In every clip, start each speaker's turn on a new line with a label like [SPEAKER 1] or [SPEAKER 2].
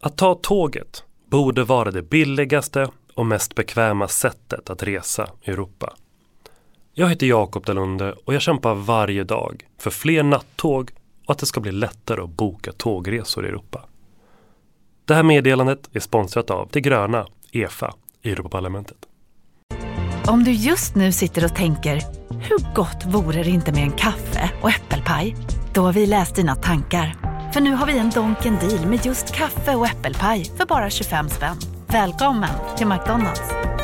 [SPEAKER 1] Att ta tåget borde vara det billigaste och mest bekväma sättet att resa i Europa. Jag heter Jakob Dalunde och jag kämpar varje dag för fler nattåg och att det ska bli lättare att boka tågresor i Europa. Det här meddelandet är sponsrat av det gröna EFA i Europaparlamentet.
[SPEAKER 2] Om du just nu sitter och tänker, hur gott vore det inte med en kaffe och äppelpaj? Då har vi läst dina tankar. För nu har vi en Donken deal med just kaffe och äppelpaj för bara 25 spänn. Välkommen till McDonald's.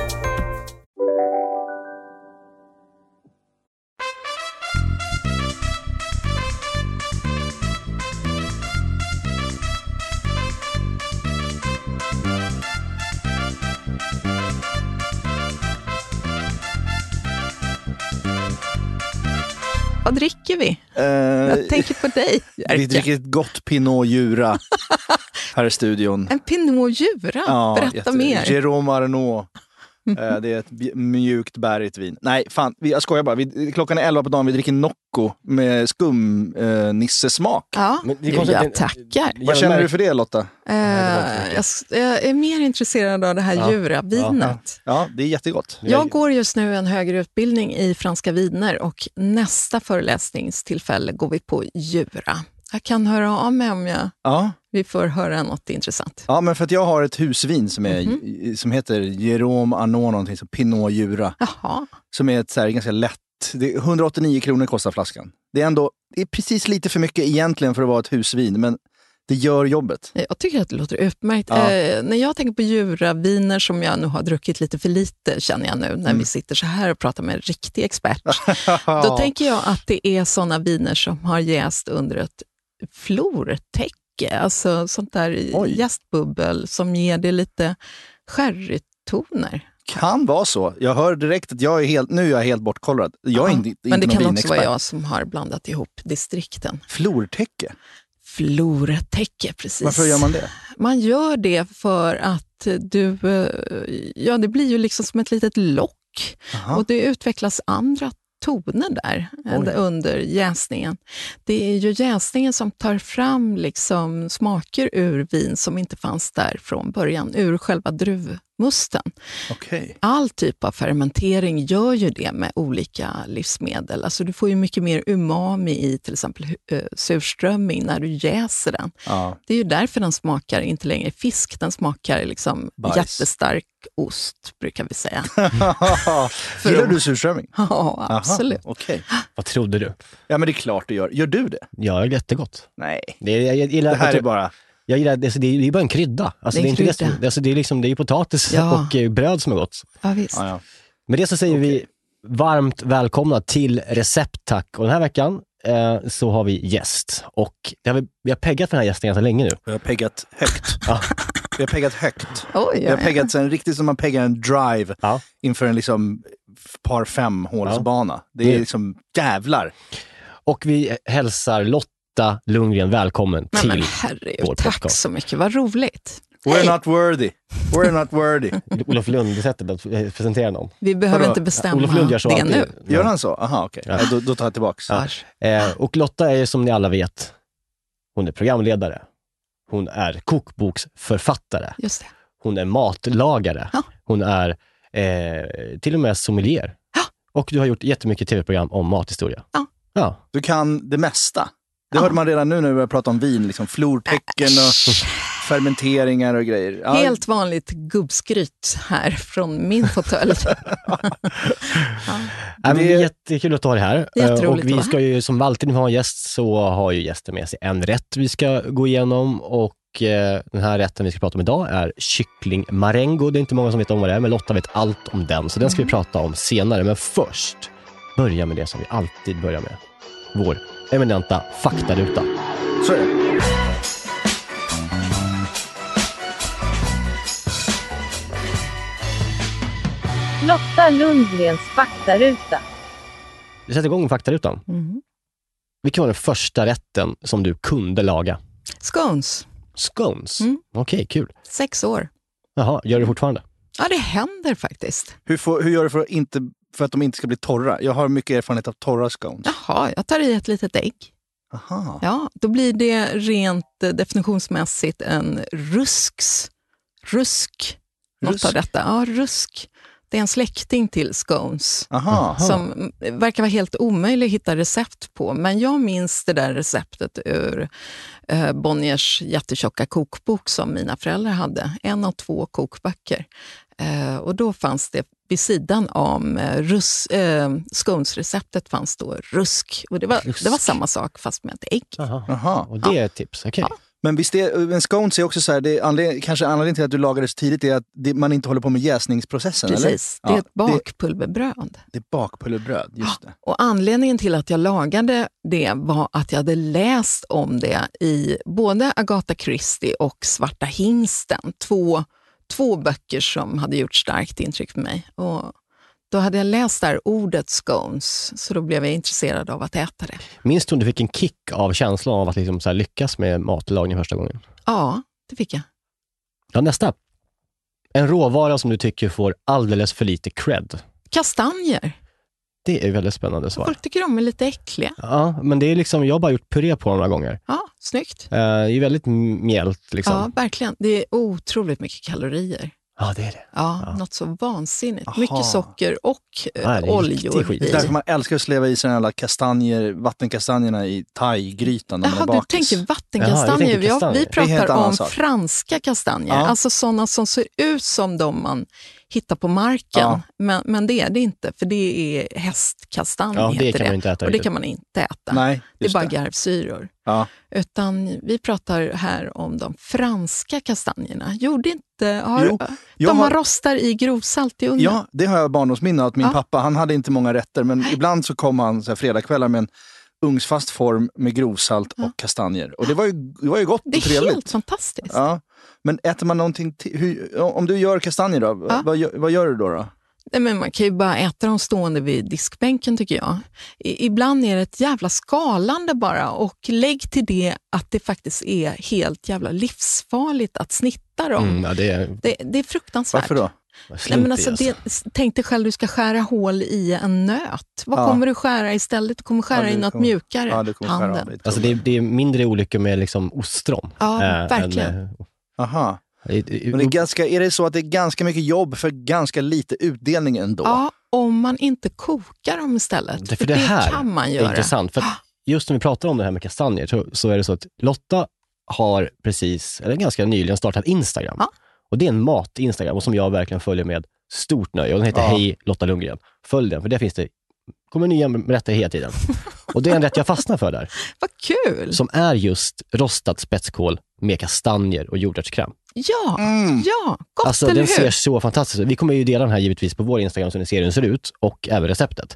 [SPEAKER 3] Vad dricker vi? Jag tänker på dig, Jerka.
[SPEAKER 4] Vi dricker ett gott Pinot Jura här i studion.
[SPEAKER 3] En Pinot Jura? Ja, berätta mer.
[SPEAKER 4] Jérôme Arnaud. Det är ett mjukt bärigt vin. Nej, fan, jag skojar bara. Klockan är 11 på dagen, vi dricker Nocco med skumnissesmak.
[SPEAKER 3] Ja, jag tackar.
[SPEAKER 4] Vad känner du för det, Lotta?
[SPEAKER 3] Jag är mer intresserad av det här Jura-vinet.
[SPEAKER 4] Ja, det är jättegott.
[SPEAKER 3] Jag går just nu en högre utbildning i franska viner och nästa föreläsningstillfälle går vi på Jura. Jag kan höra av mig om vi får höra något intressant.
[SPEAKER 4] Ja, men för att jag har ett husvin som heter Jérôme Arnaud någonting, så Pinot Jura.
[SPEAKER 3] Jaha.
[SPEAKER 4] Som är ett så här ganska lätt. Det är 189 kronor kostar flaskan. Det är precis lite för mycket egentligen för att vara ett husvin, men det gör jobbet. Jag tycker att det låter utmärkt. När jag tänker på Jura-viner som jag nu har druckit lite för lite, känner jag nu, när vi sitter så här och pratar med en riktig expert. Då tänker jag att det är sådana viner som har jäst under ett flortäcke, alltså sånt där jästbubbel som ger det lite sherrytoner. Kan vara så. Jag hör direkt att nu är jag helt bortkollrad. Jag är inte
[SPEAKER 3] men det
[SPEAKER 4] någon
[SPEAKER 3] kan
[SPEAKER 4] vinexpert.
[SPEAKER 3] också vara jag som har blandat ihop distrikten.
[SPEAKER 4] Flortäcke?
[SPEAKER 3] Flortäcke, precis.
[SPEAKER 4] Varför gör man det? Man
[SPEAKER 3] gör det för att det blir ju liksom som ett litet lock. Aha. Och det utvecklas andra toner där under jäsningen. Det är ju jäsningen som tar fram liksom smaker ur vin som inte fanns där från början, ur själva druvmusten.
[SPEAKER 4] Okay.
[SPEAKER 3] All typ av fermentering gör ju det med olika livsmedel. Alltså du får ju mycket mer umami i till exempel surströmming när du jäser den. Ja. Det är ju därför den smakar inte längre fisk, den smakar liksom jättestark ost, brukar vi säga.
[SPEAKER 4] Gillar du surströmming?
[SPEAKER 3] Ja, absolut.
[SPEAKER 4] Okay.
[SPEAKER 5] Vad trodde du?
[SPEAKER 4] Ja, men det är klart du gör. Gör du det?
[SPEAKER 5] Ja, det är jättegott.
[SPEAKER 4] Nej.
[SPEAKER 5] Jag gillar,
[SPEAKER 4] det här är bara...
[SPEAKER 5] Jag gillar, det är bara en krydda. Alltså, det är ju potatis och bröd som är gott.
[SPEAKER 3] Ja, visst.
[SPEAKER 5] Ja. Med det så säger vi varmt välkomna till Recept, tack. Och den här veckan så har vi gäst. Och vi har peggat för den här gästen ganska länge nu.
[SPEAKER 4] Vi har peggat högt. Vi har peggat högt.
[SPEAKER 3] Vi
[SPEAKER 4] har peggat en riktigt som man peggar en drive inför en liksom par 5-hålsbana. Det är liksom jävlar.
[SPEAKER 5] Och vi hälsar Lotta Lundgren välkommen till vår podcast.
[SPEAKER 3] Tack så mycket, vad roligt.
[SPEAKER 4] We're not worthy. We're not worthy.
[SPEAKER 5] Olof Lund, det sättet att presentera någon.
[SPEAKER 3] Vi behöver inte bestämma
[SPEAKER 5] Olof Lund gör så
[SPEAKER 3] det
[SPEAKER 5] alltid.
[SPEAKER 3] nu.
[SPEAKER 4] Gör han så? Aha, okej.
[SPEAKER 5] Ja.
[SPEAKER 4] Då tar jag tillbaks.
[SPEAKER 5] Ja. Och Lotta är som ni alla vet, hon är programledare. Hon är kokboksförfattare.
[SPEAKER 3] Just det.
[SPEAKER 5] Hon är matlagare.
[SPEAKER 3] Ja.
[SPEAKER 5] Hon är till och med sommelier.
[SPEAKER 3] Ja.
[SPEAKER 5] Och du har gjort jättemycket tv-program om mathistoria.
[SPEAKER 3] Ja.
[SPEAKER 4] Du kan det mesta. Det hörde man redan nu när vi började prata om vin. Liksom flortecken och fermenteringar och grejer. Ja.
[SPEAKER 3] Helt vanligt gubbskryt här från min fåtölj.
[SPEAKER 5] Det är jättekul att ta det här.
[SPEAKER 3] Jätteroligt.
[SPEAKER 5] Och vi ska ju, som alltid när vi har en gäst, så har ju gästen med sig en rätt vi ska gå igenom. Och den här rätten vi ska prata om idag är kyckling marengo. Det är inte många som vet om vad det är, men Lotta vet allt om den. Så den ska vi prata om senare. Men först börja med det som vi alltid börjar med. Vår eminenta faktaruta.
[SPEAKER 4] Så är det.
[SPEAKER 6] Lotta Lundgrens faktaruta.
[SPEAKER 5] Vi sätter igång med faktarutan. Vilken var den första rätten som du kunde laga?
[SPEAKER 3] Scones.
[SPEAKER 5] Scones? Okej, kul.
[SPEAKER 3] 6 år.
[SPEAKER 5] Jaha, gör du fortfarande?
[SPEAKER 3] Ja, det händer faktiskt.
[SPEAKER 4] Hur gör du för att de inte ska bli torra? Jag har mycket erfarenhet av torra scones.
[SPEAKER 3] Jaha, jag tar i ett litet ägg.
[SPEAKER 4] Aha.
[SPEAKER 3] Ja, då blir det rent definitionsmässigt en rusk. Något av detta. Ja, rusk. Det är en släkting till scones.
[SPEAKER 4] Aha.
[SPEAKER 3] Som verkar vara helt omöjlig att hitta recept på. Men jag minns det där receptet ur Bonniers jättetjocka kokbok som mina föräldrar hade. 1 av 2 kokböcker. Och då fanns det vid sidan om scones-receptet fanns då rusk. Och det var samma sak fast med ett ägg.
[SPEAKER 5] Aha. Och det är ett tips, okej.
[SPEAKER 3] Ja.
[SPEAKER 4] Men visst en scones är också så här, kanske anledningen till att du lagar det så tidigt är att man inte håller på med jäsningsprocessen,
[SPEAKER 3] Precis,
[SPEAKER 4] eller?
[SPEAKER 3] Det är ett bakpulverbröd.
[SPEAKER 4] Det är bakpulverbröd, just det.
[SPEAKER 3] Och anledningen till att jag lagade det var att jag hade läst om det i både Agatha Christie och Svarta hingsten. Två böcker som hade gjort starkt intryck på mig. Och då hade jag läst där ordet scones, så då blev jag intresserad av att äta det.
[SPEAKER 5] Minns du om du fick en kick av känslan av att liksom så här lyckas med matlagning första gången?
[SPEAKER 3] Ja, det fick jag.
[SPEAKER 5] Ja, nästa. En råvara som du tycker får alldeles för lite cred.
[SPEAKER 3] Kastanjer.
[SPEAKER 5] Det är väldigt spännande svar.
[SPEAKER 3] Folk tycker de är lite äckliga.
[SPEAKER 5] Ja, men det är liksom, jag har bara gjort puré på några gånger.
[SPEAKER 3] Ja, snyggt.
[SPEAKER 5] Det är väldigt mjält liksom.
[SPEAKER 3] Ja, verkligen. Det är otroligt mycket kalorier.
[SPEAKER 5] Ja, det är det.
[SPEAKER 3] Ja, något så vansinnigt.
[SPEAKER 4] Aha.
[SPEAKER 3] Mycket socker och oljor i.
[SPEAKER 4] Därför man älskar att sleva i sig alla vattenkastanjerna i thai-grytan.
[SPEAKER 3] Jaha, du tänker vattenkastanjer.
[SPEAKER 5] Jaha,
[SPEAKER 3] vi pratar om
[SPEAKER 4] sak.
[SPEAKER 3] franska kastanjer.
[SPEAKER 4] Ja.
[SPEAKER 3] Alltså sådana som ser ut som de man hittar på marken.
[SPEAKER 4] Ja.
[SPEAKER 3] Men det är det inte, för det är hästkastanj.
[SPEAKER 5] Ja, det
[SPEAKER 3] heter
[SPEAKER 5] kan man inte äta.
[SPEAKER 3] Och det kan man inte äta.
[SPEAKER 4] Nej,
[SPEAKER 3] det är bara garvsyror.
[SPEAKER 4] Ja.
[SPEAKER 3] Utan vi pratar här om de franska kastanjerna. Man rostar i grovsalt i ugnen.
[SPEAKER 4] Ja, det har jag barndomsminne att min pappa, han hade inte många rätter, men ibland så kom han så här fredagskvällar med en ugnsfast form med grovsalt och kastanjer. Och det var ju gott och trevligt.
[SPEAKER 3] Det är helt fantastiskt.
[SPEAKER 4] Ja. Men äter man någonting om du gör kastanjer då, vad gör du då?
[SPEAKER 3] Nej, men man kan ju bara äta dem stående vid diskbänken, tycker jag. Ibland är det ett jävla skalande bara, och lägg till det att det faktiskt är helt jävla livsfarligt att snitta dem. Det är fruktansvärt.
[SPEAKER 4] Varför då?
[SPEAKER 3] Nej, men alltså, tänk dig själv, du ska skära hål i en nöt. Vad kommer du skära istället? Du kommer skära i något mjukare.
[SPEAKER 4] Ja, du kommer skära av lite.
[SPEAKER 5] Alltså det är mindre olyckor med liksom ostron.
[SPEAKER 3] Ja, verkligen.
[SPEAKER 4] Aha. Men är det så att det är ganska mycket jobb för ganska lite utdelning ändå?
[SPEAKER 3] Ja, om man inte kokar dem istället.
[SPEAKER 5] För det här
[SPEAKER 3] kan man göra.
[SPEAKER 5] Är intressant. För just när vi pratar om det här med kastanjer så är det så att Lotta har ganska nyligen startat Instagram. Ja. Och det är en mat-Instagram, och som jag verkligen följer med stort nöje. Och den heter Hej Lotta Lundgren. Följ den, för det kommer nya rätter hela tiden. Och det är en rätt jag fastnar för där.
[SPEAKER 3] Vad kul!
[SPEAKER 5] Som är just rostad spetskål med kastanjer och jordärtskräm.
[SPEAKER 3] Ja, gott,
[SPEAKER 5] alltså,
[SPEAKER 3] eller
[SPEAKER 5] den
[SPEAKER 3] hur?
[SPEAKER 5] ser så fantastisk ut. Vi kommer ju dela den här givetvis på vår Instagram så ni ser hur den ser ut, och även receptet.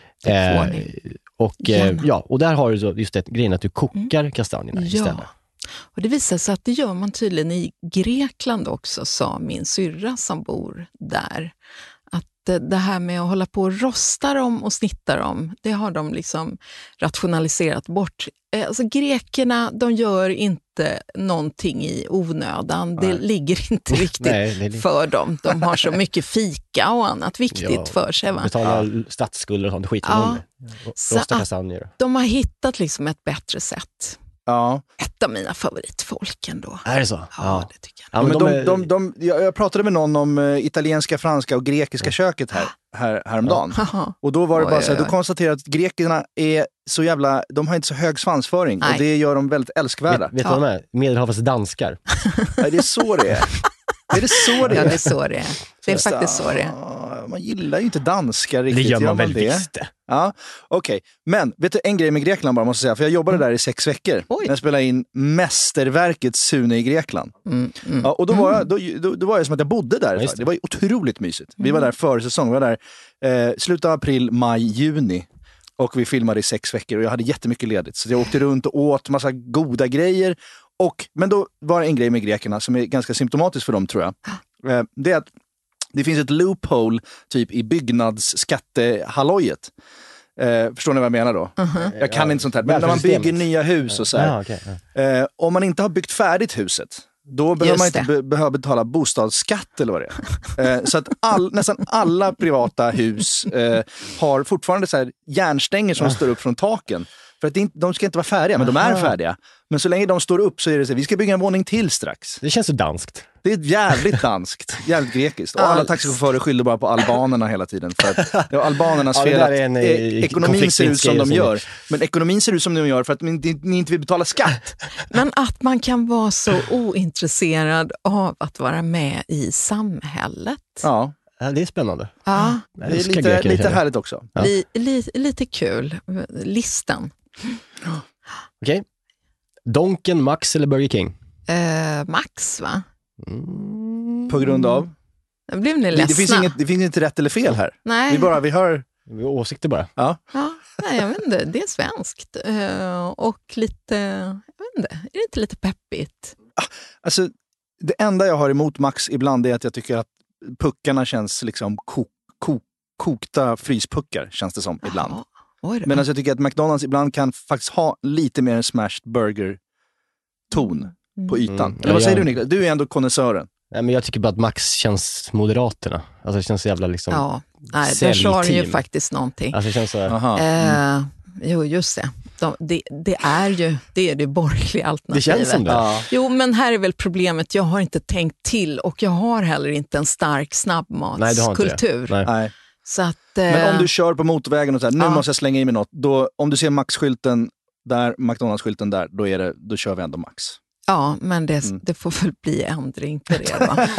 [SPEAKER 5] Och där har du just det grejen att du kokar kastanjerna istället.
[SPEAKER 3] Och det visar sig att det gör man tydligen i Grekland också, sa min syrra som bor där. Att det här med att hålla på och rosta dem och snitta dem, det har de liksom rationaliserat bort. Alltså grekerna, de gör inte någonting i onödan. Det ligger inte riktigt för dem. De har så mycket fika och annat viktigt för sig. Va?
[SPEAKER 5] Betalar statsskulder och sånt skit. Rosta kastanjer.
[SPEAKER 3] De har hittat liksom ett bättre sätt.
[SPEAKER 4] Ja.
[SPEAKER 3] Ett av mina favoritfolk ändå.
[SPEAKER 5] Är det så?
[SPEAKER 3] Ja, det tycker
[SPEAKER 4] jag. Ja, men jag pratade med någon om italienska, franska och grekiska köket häromdagen. Och då var det bara så här, då konstaterade att grekerna är så jävla, de har inte så hög svansföring. Och det gör dem väldigt älskvärda.
[SPEAKER 5] Vet du vad de är? Medelhavets danskar.
[SPEAKER 4] Nej, det är så det är. Är det så det är?
[SPEAKER 3] Ja, det är så det är. Det är faktiskt så det är.
[SPEAKER 4] Man gillar ju inte danskar riktigt.
[SPEAKER 5] Det gör man väl visst.
[SPEAKER 4] Ja, okej. Men vet du, en grej med Grekland bara måste jag säga. För jag jobbade där i 6 veckor. När jag spelade in mästerverket Sune i Grekland. Ja, och då var jag som att jag bodde där. Det var ju otroligt mysigt. Vi var där före säsong. Vi var där slutet av april, maj, juni. Och vi filmade i 6 veckor. Och jag hade jättemycket ledigt. Så jag åkte runt och åt massa goda grejer. Men då var det en grej med grekerna som är ganska symptomatisk för dem, tror jag. Det är att det finns ett loophole typ i byggnadsskattehallojet. Förstår ni vad jag menar då? Jag kan inte sånt här. Men när man bygger nya hus och så här. Om man inte har byggt färdigt huset, då behöver man inte behöva betala bostadsskatt eller vad det är. Så att nästan alla privata hus har fortfarande så här järnstänger som står upp från taken. För att de ska inte vara färdiga, men de är färdiga. Men så länge de står upp så är det så vi ska bygga en våning till strax.
[SPEAKER 5] Det känns ju danskt.
[SPEAKER 4] Det är jävligt danskt, jävligt grekiskt. Och alla taxichaufförer skyller bara på albanerna hela tiden. För att det var albanernas fel att ekonomin ser ut som de gör. Men ekonomin ser ut som de gör för att ni inte vill betala skatt.
[SPEAKER 3] Men att man kan vara så ointresserad av att vara med i samhället.
[SPEAKER 4] Ja.
[SPEAKER 5] Det är spännande.
[SPEAKER 3] Ja.
[SPEAKER 4] Det är lite härligt också.
[SPEAKER 3] Ja. Lite kul. Listan.
[SPEAKER 5] Okej. Donken, Max eller Burger King?
[SPEAKER 3] Max, va?
[SPEAKER 4] På grund av?
[SPEAKER 3] Blev ni ledsna?
[SPEAKER 4] Det finns inte rätt eller fel här.
[SPEAKER 3] Nej.
[SPEAKER 4] Vi hör
[SPEAKER 5] åsikter bara.
[SPEAKER 4] Ja.
[SPEAKER 3] Nej, jag vet inte. Det är svenskt. Och lite, jag vet inte, är det inte lite peppigt?
[SPEAKER 4] Alltså, det enda jag har emot Max ibland är att jag tycker att puckarna känns liksom kokta fryspuckar, känns det som ibland. Men alltså, jag tycker att McDonald's ibland kan faktiskt ha lite mer en smashed burger-ton på ytan. Eller vad säger du, Niklas? Du är ändå konnässören.
[SPEAKER 5] Nej, men jag tycker bara att Max känns Moderaterna. Alltså det känns så jävla liksom...
[SPEAKER 3] Ja, nej, där sa det ju faktiskt någonting.
[SPEAKER 5] Alltså det känns så...
[SPEAKER 3] Jo, just det. Det är det borgerliga alternativet.
[SPEAKER 5] Det känns som det.
[SPEAKER 4] Ja.
[SPEAKER 3] Jo, men här är väl problemet. Jag har inte tänkt till och jag har heller inte en stark snabbmatskultur.
[SPEAKER 5] Nej.
[SPEAKER 3] Så att,
[SPEAKER 4] men om du kör på motorvägen och så här, nu måste jag slänga i mig något. Då, om du ser Max-skylten där, McDonald's-skylten där, då kör vi ändå Max.
[SPEAKER 3] Ja, men det får väl bli ändring på det, va?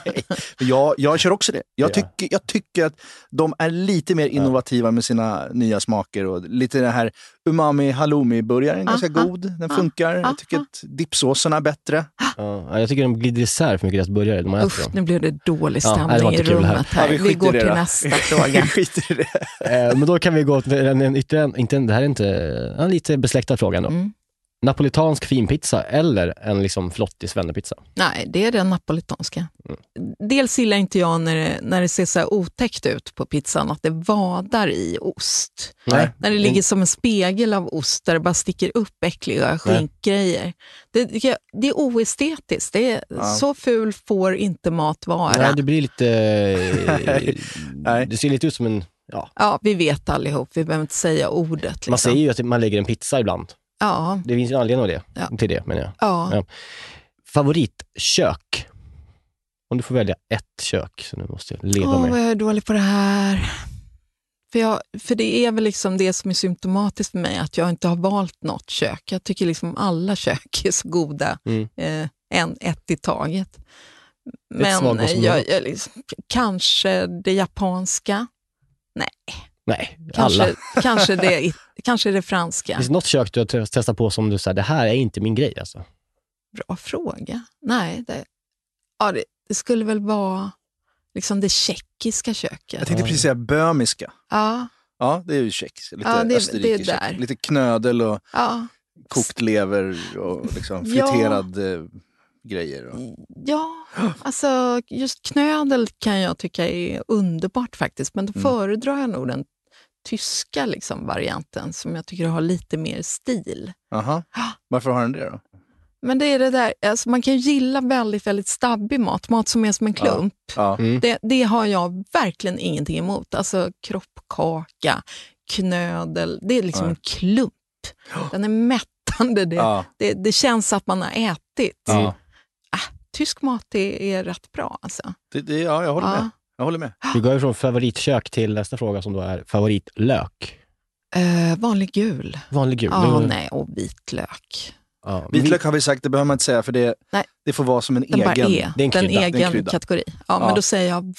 [SPEAKER 4] jag kör också det. Jag tycker att de är lite mer innovativa med sina nya smaker. Och lite den här umami halloumi-burgaren är ganska god. Den funkar. Jag tycker att dipsåserna är bättre.
[SPEAKER 5] Jag tycker de glider isär för mycket deras burgare.
[SPEAKER 3] Nu blev det dålig stämning i rummet här. Vi går till nästa fråga.
[SPEAKER 4] Vi skiter i det.
[SPEAKER 5] Men då kan vi gå till det här är inte en lite besläktad fråga då. Napolitansk finpizza eller en liksom flottig svennepizza?
[SPEAKER 3] Nej, det är den napolitanska. Dels gillar inte jag när det ser så här otäckt ut på pizzan, att det vadar i ost.
[SPEAKER 5] Nej.
[SPEAKER 3] När det ligger som en spegel av ost där det bara sticker upp äckliga skinkgrejer. Det är oestetiskt. Det är, så ful får inte mat vara.
[SPEAKER 5] Nej, det blir lite... det ser lite ut som en...
[SPEAKER 3] Ja, vi vet allihop. Vi behöver inte säga ordet. Liksom.
[SPEAKER 5] Man säger ju att man lägger en pizza ibland.
[SPEAKER 3] Ja.
[SPEAKER 5] Det finns ju anledning till det, menar jag.
[SPEAKER 3] Ja.
[SPEAKER 5] Favoritkök? Om du får välja ett kök så nu måste jag leva med.
[SPEAKER 3] Jag är dålig på det här. För det är väl liksom det som är symptomatiskt för mig, att jag inte har valt något kök. Jag tycker liksom alla kök är så goda. Ett i taget. Men jag liksom, kanske det japanska.
[SPEAKER 5] Nej, alla.
[SPEAKER 3] Kanske det franska.
[SPEAKER 5] Finns det något kök du har testat på som du säger, det här är inte min grej alltså?
[SPEAKER 3] Bra fråga. Nej, det skulle väl vara liksom det tjeckiska köket.
[SPEAKER 4] Jag tänkte precis säga böhmiska.
[SPEAKER 3] Ja.
[SPEAKER 4] Ja, det är ju tjeckt. Lite österrikisk. Lite knödel och kokt lever och liksom friterad grejer.
[SPEAKER 3] Ja, alltså just knödel kan jag tycka är underbart faktiskt. Men då föredrar jag nog den tyska liksom varianten som jag tycker har lite mer stil.
[SPEAKER 4] Aha. Varför har den det då?
[SPEAKER 3] Men det är det där, alltså man kan ju gilla väldigt, väldigt stabbig mat som är som en klump.
[SPEAKER 4] Ja.
[SPEAKER 3] Det har jag verkligen ingenting emot. Alltså kroppkaka, knödel, det är liksom en klump. Den är mättande, det känns att man har ätit. Tysk mat är rätt bra alltså.
[SPEAKER 4] Jag håller med. Jag håller med.
[SPEAKER 5] Vi går från favoritkök till nästa fråga som då är favoritlök.
[SPEAKER 3] Vanlig gul.
[SPEAKER 5] Vanlig gul?
[SPEAKER 3] Nej, och vitlök.
[SPEAKER 4] Vitlök har vi sagt, det behöver man inte säga för det får vara som en egen
[SPEAKER 3] kategori. Men då säger jag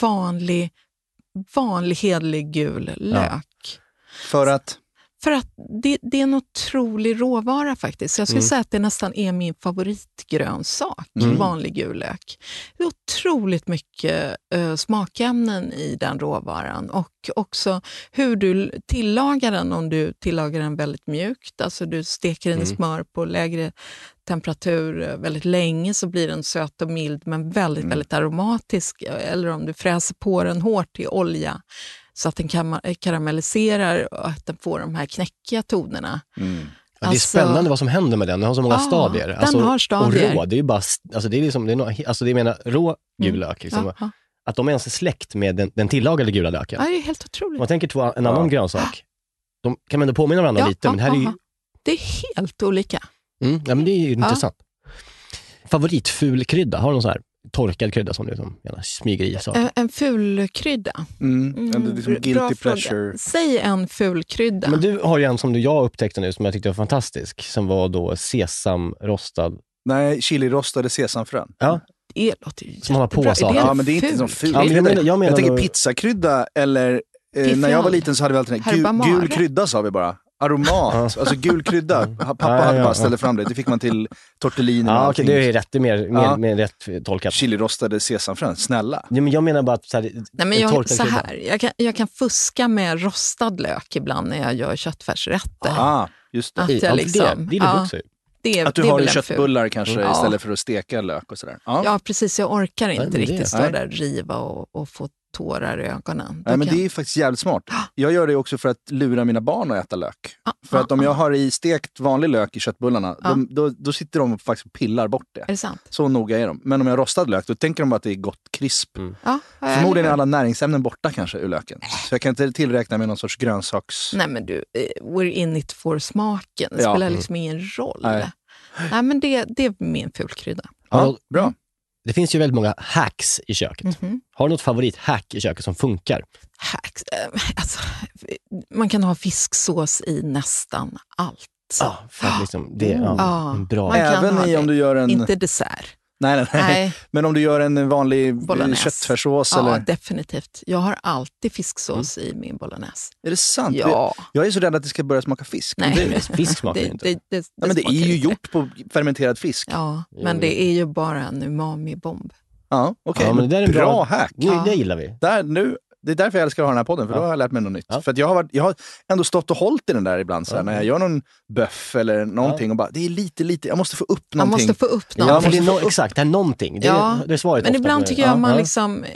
[SPEAKER 3] vanlig hedlig gul lök.
[SPEAKER 4] För att
[SPEAKER 3] det är en otrolig råvara faktiskt. Jag skulle säga att det nästan är min favoritgrönsak, vanlig gul lök. Det är otroligt mycket smakämnen i den råvaran. Och också hur du tillagar den, om du tillagar den väldigt mjukt. Alltså du steker den i smör på lägre temperatur väldigt länge, så blir den söt och mild men väldigt, väldigt aromatisk. Eller om du fräser på den hårt i olja så att den karamelliserar och att den får de här knäckiga tonerna.
[SPEAKER 5] Ja, det är spännande vad som händer med den. Den har så många stadier.
[SPEAKER 3] Den har stadier.
[SPEAKER 5] Och rå, det är ju bara, alltså det är liksom, det menar rå gul lök. Liksom. Att de ens är släkt med den tillagade gula löken.
[SPEAKER 3] Ja, det är helt otroligt.
[SPEAKER 5] Man tänker en annan grönsak. De kan ändå påminna varandra lite, men det här är ju
[SPEAKER 3] Det är helt olika.
[SPEAKER 5] Ja, men det är ju intressant. Favoritfulkrydda, har du någon sån här torkad krydda som du liksom gärna smyger i? Så?
[SPEAKER 3] En fulkrydda?
[SPEAKER 4] Det är liksom guilty pleasure.
[SPEAKER 3] Säg en fulkrydda.
[SPEAKER 5] Men du har ju en som jag upptäckte nu som jag tyckte var fantastisk, som var då sesamrostad.
[SPEAKER 4] Nej, chili-rostade sesamfrön.
[SPEAKER 5] Ja.
[SPEAKER 3] Det låter ju
[SPEAKER 5] som man har på
[SPEAKER 3] jättebra.
[SPEAKER 5] saker.
[SPEAKER 4] Ja, men det är inte så ful. Jag tänker pizzakrydda eller när jag var liten så hade vi alltid gul krydda, sa vi bara. Aromat, alltså gul krydda. Pappa hade bara ställt fram det fick man till tortellini.
[SPEAKER 5] Ja, okej, det är rätt, det är mer rätt tolkat.
[SPEAKER 4] Chili-rostade sesamfrön, snälla.
[SPEAKER 5] Ja, men jag menar bara att så här,
[SPEAKER 3] nej, men jag kan fuska med rostad lök ibland när jag gör köttfärsrätter.
[SPEAKER 4] Just det.
[SPEAKER 3] Att jag liksom,
[SPEAKER 5] det är också.
[SPEAKER 4] Att du har i köttbullar kanske istället för att steka lök och sådär.
[SPEAKER 3] Ja, precis. Jag orkar inte riktigt stå där, riva och få tårar i ögonen.
[SPEAKER 4] Nej, men det är faktiskt jävligt smart. Jag gör det också för att lura mina barn att äta lök. För att om jag har i stekt vanlig lök i köttbullarna, då sitter de och faktiskt pillar bort det.
[SPEAKER 3] Är det sant?
[SPEAKER 4] Så noga är de. Men om jag har rostad lök, då tänker de bara att det är gott krisp. Förmodligen är alla näringsämnen borta kanske ur löken. Så jag kan inte tillräkna med någon sorts grönsaks...
[SPEAKER 3] Nej, men du, we're in it for smaken. Det spelar liksom ingen roll. Nej, men det är min fulkrydda.
[SPEAKER 4] Ja, bra.
[SPEAKER 5] Det finns ju väldigt många hacks i köket. Har du något favorithack i köket som funkar?
[SPEAKER 3] Hacks? Alltså, man kan ha fisksås i nästan allt.
[SPEAKER 5] Ja, för att liksom, det är en bra...
[SPEAKER 4] Även om du gör en...
[SPEAKER 3] Inte dessert.
[SPEAKER 4] Nej. Men om du gör en vanlig köttfärssås?
[SPEAKER 3] Ja,
[SPEAKER 4] eller?
[SPEAKER 3] Definitivt. Jag har alltid fisksås i min bolognese.
[SPEAKER 4] Är det sant?
[SPEAKER 3] Ja.
[SPEAKER 4] Jag är så rädd att det ska börja smaka fisk.
[SPEAKER 3] Nej.
[SPEAKER 5] Fisk smakar inte.
[SPEAKER 4] Men det är ju gjort på fermenterad fisk.
[SPEAKER 3] Ja, men det är ju bara en umami-bomb.
[SPEAKER 4] Ja, okej.
[SPEAKER 5] Men det är en
[SPEAKER 4] bra hack.
[SPEAKER 5] Det gillar vi.
[SPEAKER 4] Det är därför jag älskar att ha den här podden, för då har jag lärt mig något nytt. För att jag har ändå stått och hållit i den där ibland, så här, när jag gör någon böff eller någonting och bara, det är lite, jag måste få upp någonting.
[SPEAKER 5] Exakt, det är någonting. Det är svaret.
[SPEAKER 3] Men ibland tycker jag man liksom,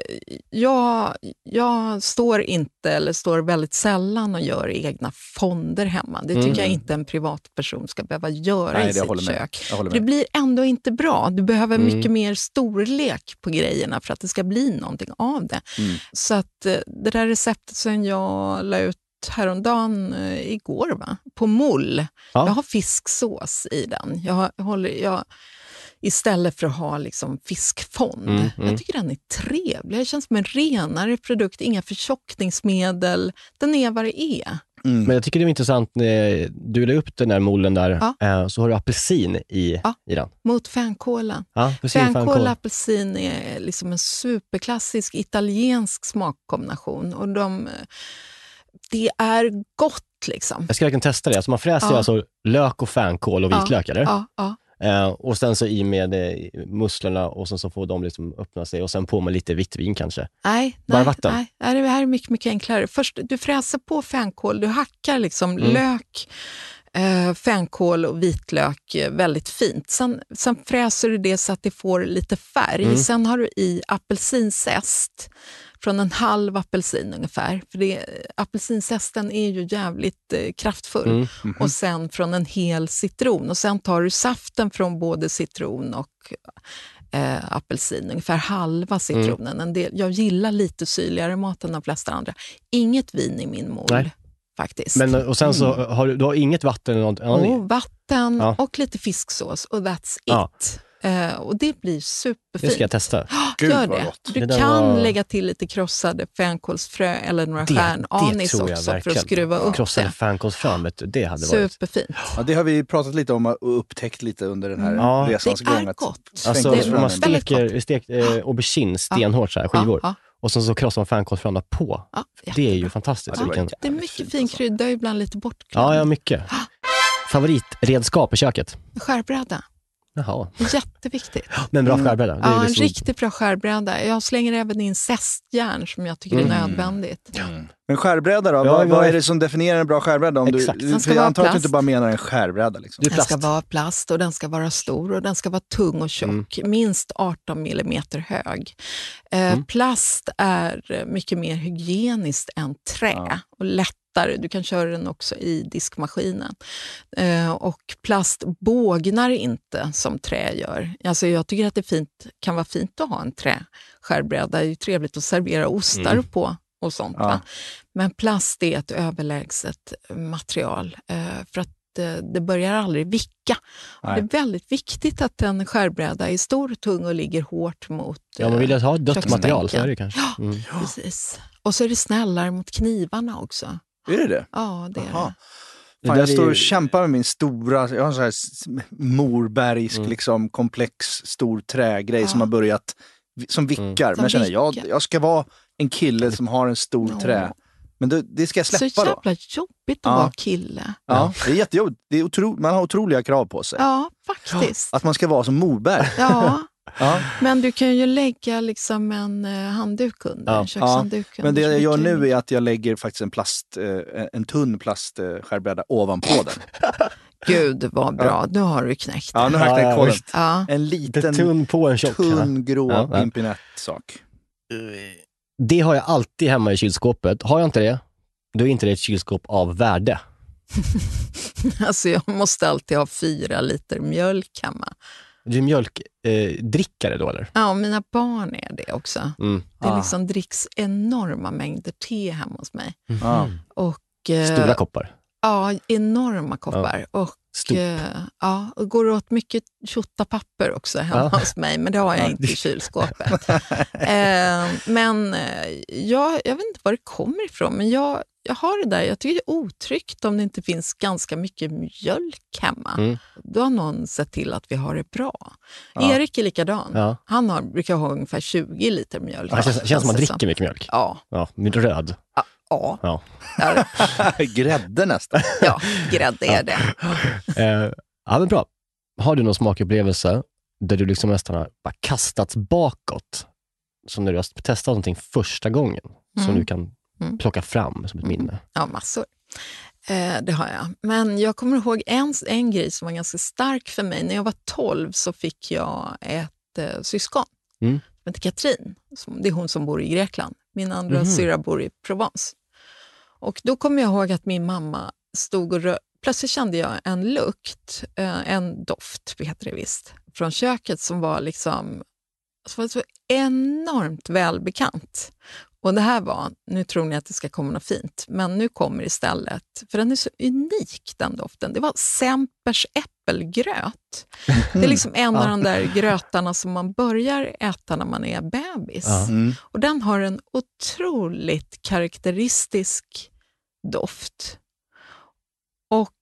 [SPEAKER 3] jag står väldigt sällan och gör egna fonder hemma. Det tycker jag inte en privatperson ska behöva göra i sitt kök. Det blir ändå inte bra. Du behöver mycket mer storlek på grejerna för att det ska bli någonting av det. Så att det där receptet som jag la ut häromdagen igår på moll. Jag har fisksås i den. Jag istället för att ha liksom fiskfond. Jag tycker den är trevlig. Det känns som en renare produkt. Inga förtjockningsmedel. Den är vad det är.
[SPEAKER 5] Men jag tycker det är intressant när du la upp den där mollen där, så har du apelsin i den.
[SPEAKER 3] Mot fänkålen. Fänkål och apelsin är liksom en superklassisk italiensk smakkombination. Och det är gott liksom.
[SPEAKER 5] Jag ska verkligen testa det. Alltså man fräser alltså lök och fänkål och vitlök, eller?
[SPEAKER 3] Ja.
[SPEAKER 5] Och sen så i med musslorna och sen så får de liksom öppna sig och sen på med lite vitt vin kanske.
[SPEAKER 3] Nej, vatten. Nej, det här är mycket, mycket enklare. Först, du fräser på fänkål, du hackar liksom lök, fänkål och vitlök väldigt fint. Sen fräser du det så att det får lite färg. Sen har du i apelsinzest från en halv apelsin ungefär. För apelsinzesten är ju jävligt kraftfull. Och sen från en hel citron. Och sen tar du saften från både citron och apelsin. Ungefär halva citronen. Jag gillar lite syrligare mat än de flesta andra. Inget vin i min mål. Faktiskt.
[SPEAKER 5] Men, och sen så har du har inget vatten eller något?
[SPEAKER 3] Vatten och lite fisksås. Och that's it. Och det blir superfint.
[SPEAKER 5] Det ska jag testa.
[SPEAKER 3] Gör det. Du kan lägga till lite krossade fänkålsfrö eller några stjärnanis också för att skruva upp
[SPEAKER 5] krossade fänkolsfrön, det hade varit
[SPEAKER 3] superfint.
[SPEAKER 4] Ja, det har vi pratat lite om och upptäckt lite under den här resans gång.
[SPEAKER 3] Det är gott.
[SPEAKER 5] Alltså, man steker aubergine stenhårt så här, skivor. Och så krossar man fänkålsfröna på. Det är ju fantastiskt.
[SPEAKER 3] Det är mycket fin krydda, ibland lite bortglömd.
[SPEAKER 5] Ja, mycket. Favoritredskap i köket?
[SPEAKER 3] Skärbräda.
[SPEAKER 5] Jaha.
[SPEAKER 3] Jätteviktigt.
[SPEAKER 5] Men bra skärbräda. Det är
[SPEAKER 3] en riktigt bra skärbräda. Jag slänger även in zestjärn som jag tycker är nödvändigt.
[SPEAKER 4] Men skärbräda då? Vad är det som definierar en bra skärbräda? Jag antar att du inte bara menar en skärbräda. Liksom.
[SPEAKER 3] Den ska vara plast och den ska vara stor och den ska vara tung och tjock. Minst 18 millimeter hög. Plast är mycket mer hygieniskt än trä och lättare. Du kan köra den också i diskmaskinen. Och plast bågnar inte som trä gör. Alltså jag tycker att det kan vara fint att ha en träskärbräda. Det är ju trevligt att servera ostar på och sånt. Va? Men plast är ett överlägset material. För att det börjar aldrig vicka. Och det är väldigt viktigt att en skärbräda är stor och tung och ligger hårt mot
[SPEAKER 5] man vill ha ett dött material, så är det kanske.
[SPEAKER 3] Ja, precis. Och så är det snällare mot knivarna också.
[SPEAKER 4] Är det?
[SPEAKER 3] Ja, det är det.
[SPEAKER 4] Fan, jag står och kämpar med min stora, jag har en sån här morbergsk liksom, komplex stor trägrej som har börjat, som vickar. Men jag känner, jag ska vara en kille som har en stor trä. Men det ska jag släppa då.
[SPEAKER 3] Så jävla jobbigt att vara kille.
[SPEAKER 4] Ja, det är jättejobbigt. Man har otroliga krav på sig.
[SPEAKER 3] Ja, faktiskt.
[SPEAKER 4] Att man ska vara som morberg.
[SPEAKER 3] Ja. Men du kan ju lägga liksom en handduk under, en kökshandduk under.
[SPEAKER 4] Men det jag gör nu är att jag lägger faktiskt en tunn plastskärbräda ovanpå den.
[SPEAKER 3] Gud vad bra, nu har du knäckt det.
[SPEAKER 4] Ja, nu har jag knäckt koden.
[SPEAKER 3] Ja.
[SPEAKER 4] En liten
[SPEAKER 5] tunn på en tjock,
[SPEAKER 4] tunn grå pimpinett-sak.
[SPEAKER 5] Det har jag alltid hemma i kylskåpet. Har jag inte det, då är inte det ett kylskåp av värde.
[SPEAKER 3] Alltså jag måste alltid ha 4 liter mjölk hemma.
[SPEAKER 5] Du är mjölkdrickare då, eller?
[SPEAKER 3] Ja, mina barn är det också. Det liksom dricks enorma mängder te hemma hos mig. Och,
[SPEAKER 5] stora koppar.
[SPEAKER 3] Ja, enorma koppar. Och och går åt mycket tjottapapper också hemma hos mig, men det har jag inte i kylskåpet. Men jag vet inte var det kommer ifrån, men jag har det där. Jag tycker det är otryggt om det inte finns ganska mycket mjölk hemma. Då har någon sett till att vi har det bra. Erik är likadan. Han brukar ha ungefär 20 liter mjölk.
[SPEAKER 5] Det känns som man dricker mycket mjölk.
[SPEAKER 3] Ja.
[SPEAKER 5] Med röd.
[SPEAKER 3] Ja.
[SPEAKER 4] Grädde nästan.
[SPEAKER 3] Ja, grädde är det.
[SPEAKER 5] Men bra. Har du någon smakupplevelse där du liksom nästan har bara kastats bakåt, som när du har testat någonting första gången, som du kan plocka fram som ett minne?
[SPEAKER 3] Ja, massor. Det har jag. Men jag kommer ihåg en grej som var ganska stark för mig. När jag var 12 så fick jag ett syskon. Som heter Katrin. Det är hon som bor i Grekland. Min andra syra bor i Provence. Och då kommer jag ihåg att min mamma stod och plötsligt kände jag en lukt, en doft, heter det visst, från köket som var liksom så enormt välbekant. Och det här var, nu tror ni att det ska komma något fint, men nu kommer istället, för den är så unik den doften, det var Sempers äppelgröt. Det är liksom en av de där grötarna som man börjar äta när man är bebis. Och den har en otroligt karaktäristisk doft. Och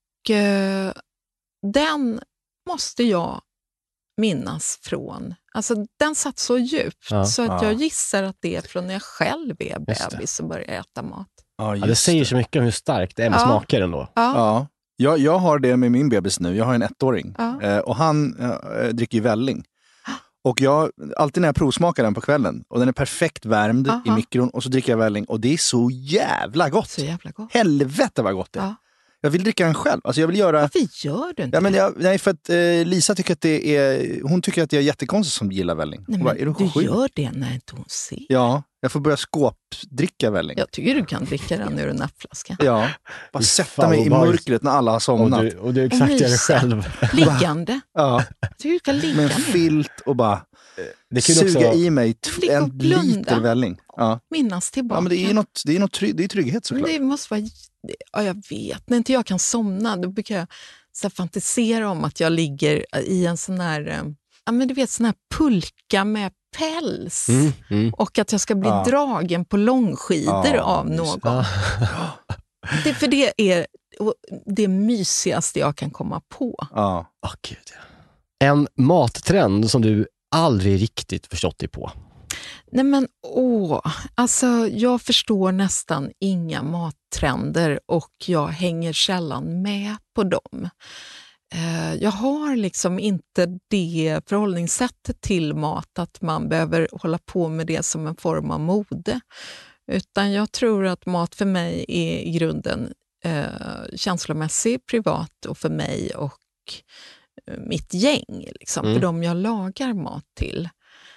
[SPEAKER 3] den måste jag minnas från. Alltså den satt så djupt så att jag gissar att det är från när jag själv är bebis och börjar äta mat.
[SPEAKER 5] Det säger så mycket om hur starkt det är med smaker ändå.
[SPEAKER 4] Jag har det med min bebis nu. Jag har en 1-åring och han dricker ju välling. Och alltid när jag provsmakar den på kvällen och den är perfekt värmd i mikron och så dricker jag välling och det är så jävla gott. Helvete vad gott det är. Jag vill dricka den själv. Alltså jag vill göra...
[SPEAKER 3] Varför gör du inte?
[SPEAKER 4] Ja, men nej, för att Lisa tycker att det är... Hon tycker att det är jättekonstigt som gillar välling.
[SPEAKER 3] Nej,
[SPEAKER 4] bara,
[SPEAKER 3] men du gör det när inte hon ser.
[SPEAKER 4] Ja, jag får börja skåpdricka välling.
[SPEAKER 3] Jag tycker du kan dricka den ur en nappflaska.
[SPEAKER 4] Ja, bara sätta mig i mörkret när alla har somnat.
[SPEAKER 5] Och du exakt gör det själv.
[SPEAKER 3] Liggande.
[SPEAKER 4] Ja.
[SPEAKER 3] Du kan ligga
[SPEAKER 4] med en filt och bara suga i mig en liter välling. Ja.
[SPEAKER 3] Minnas tillbaka.
[SPEAKER 4] Ja, men det är trygghet såklart.
[SPEAKER 3] Men det måste vara... Ja, jag vet. När inte jag kan somna, då brukar jag så fantisera om att jag ligger i en sån här, men du vet, sån här pulka med päls. Och att jag ska bli dragen på långskidor av någon. För det är det mysigaste jag kan komma på.
[SPEAKER 5] Gud. En mattrend som du aldrig riktigt förstått dig på?
[SPEAKER 3] Nej men alltså jag förstår nästan inga mattrender och jag hänger sällan med på dem. Jag har liksom inte det förhållningssättet till mat att man behöver hålla på med det som en form av mode. Utan jag tror att mat för mig är i grunden känslomässig, privat och för mig och mitt gäng, liksom, för dem jag lagar mat till.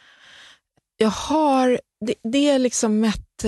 [SPEAKER 3] Det är liksom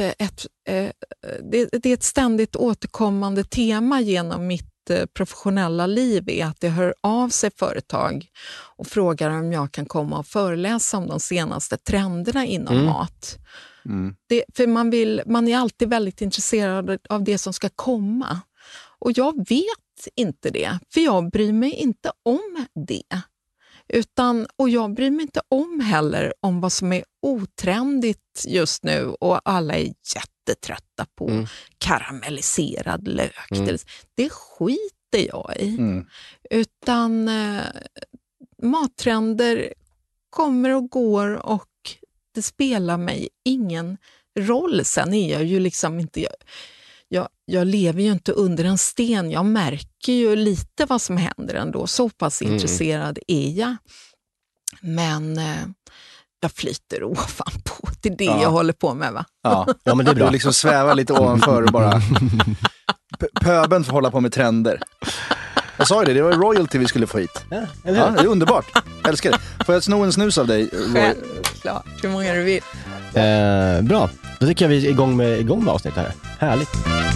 [SPEAKER 3] det är ett ständigt återkommande tema genom mitt professionella liv, är att det hör av sig företag och frågar om jag kan komma och föreläsa om de senaste trenderna inom mat. För man är alltid väldigt intresserad av det som ska komma. Och jag vet inte det, för jag bryr mig inte om det. Och jag bryr mig inte om heller om vad som är otrendigt just nu och alla är jättetrötta på karamelliserad lök. Det skiter jag i. Utan mattrender kommer och går och det spelar mig ingen roll. Sen är jag ju liksom inte... Jag lever ju inte under en sten. Jag märker ju lite vad som händer ändå. Så pass intresserad är jag. Men jag flyter ovanpå. Det är det jag håller på med, va?
[SPEAKER 4] Ja,
[SPEAKER 5] men det är bra.
[SPEAKER 4] Du liksom svävar lite ovanför och bara... Pöben får hålla på med trender. Jag sa ju det var royalty vi skulle få hit. Ja, det är underbart. Jag älskar det. Får jag sno en snus av dig?
[SPEAKER 3] Självklart, hur många du vill.
[SPEAKER 5] Bra, då tycker jag vi är igång med avsnitt här. Härligt.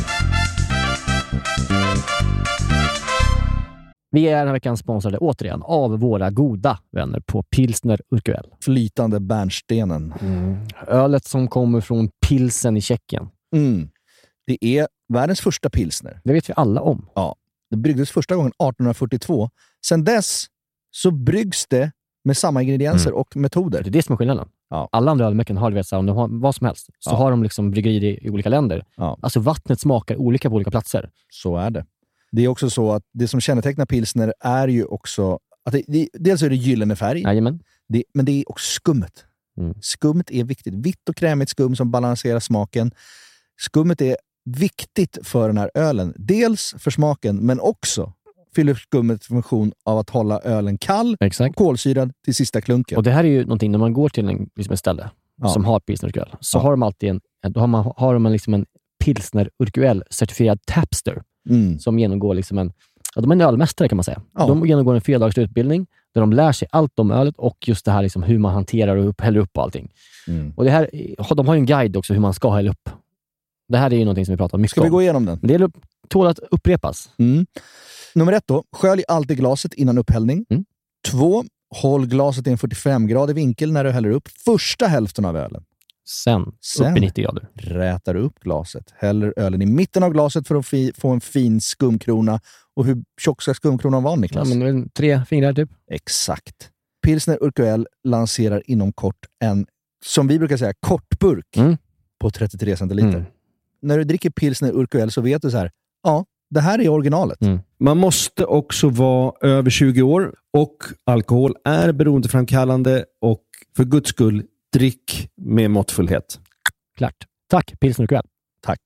[SPEAKER 5] Vi är den här veckan sponsrade återigen av våra goda vänner på Pilsner Urquell.
[SPEAKER 4] Flytande bärnstenen.
[SPEAKER 5] Ölet som kommer från Pilsen i Tjeckien.
[SPEAKER 4] Det är världens första pilsner.
[SPEAKER 5] Det vet vi alla om.
[SPEAKER 4] Ja, det bryggdes första gången 1842. Sen dess så bryggs det med samma ingredienser och metoder.
[SPEAKER 5] Det är det som är skillnaden. Ja. Alla andra ölmärken har, om de har vad som helst, så har de liksom bryggerier i olika länder. Ja. Alltså vattnet smakar olika på olika platser.
[SPEAKER 4] Så är det. Det är också så att det som kännetecknar pilsner är ju också att dels är det gyllene färg.
[SPEAKER 5] Jajamän.
[SPEAKER 4] Men det är också skummet. Skummet är viktigt. Vitt och krämigt skum som balanserar smaken. Skummet är viktigt för den här ölen. Dels för smaken, men också fyller skummet funktion av att hålla ölen kall och kolsyrad till sista klunken.
[SPEAKER 5] Och det här är ju någonting när man går till ett ställe som har Pilsner Urquell, så har de alltid har de liksom en Pilsner Urquell certifierad tapster som genomgår liksom de är en ölmästare kan man säga. Ja. De genomgår en 4-dagars utbildning där de lär sig allt om ölet och just det här liksom hur man hanterar och häller upp och allting. Och det här, de har ju en guide också hur man ska hälla upp. Det här är ju någonting som vi pratar mycket om.
[SPEAKER 4] Ska vi gå igenom den?
[SPEAKER 5] Men det tål att upprepas.
[SPEAKER 4] Nummer 1 då. Skölj alltid glaset innan upphällning. 2. Håll glaset i en 45-gradig vinkel när du häller upp första hälften av ölen.
[SPEAKER 5] Sen upp i 90 grader.
[SPEAKER 4] Rätar du upp glaset. Häller ölen i mitten av glaset för att få en fin skumkrona. Och hur tjock ska skumkronan vara, Niklas?
[SPEAKER 5] Ja, men 3 fingrar typ.
[SPEAKER 4] Exakt. Pilsner Urquell lanserar inom kort en, som vi brukar säga, kortburk på 33 centiliter. När du dricker Pilsner Urquell så vet du så här, ja, det här är originalet.
[SPEAKER 7] Man måste också vara över 20 år och alkohol är beroendeframkallande och för Guds skull, drick med måttfullhet.
[SPEAKER 5] Klart. Tack, Pilsner Urquell.
[SPEAKER 4] Tack.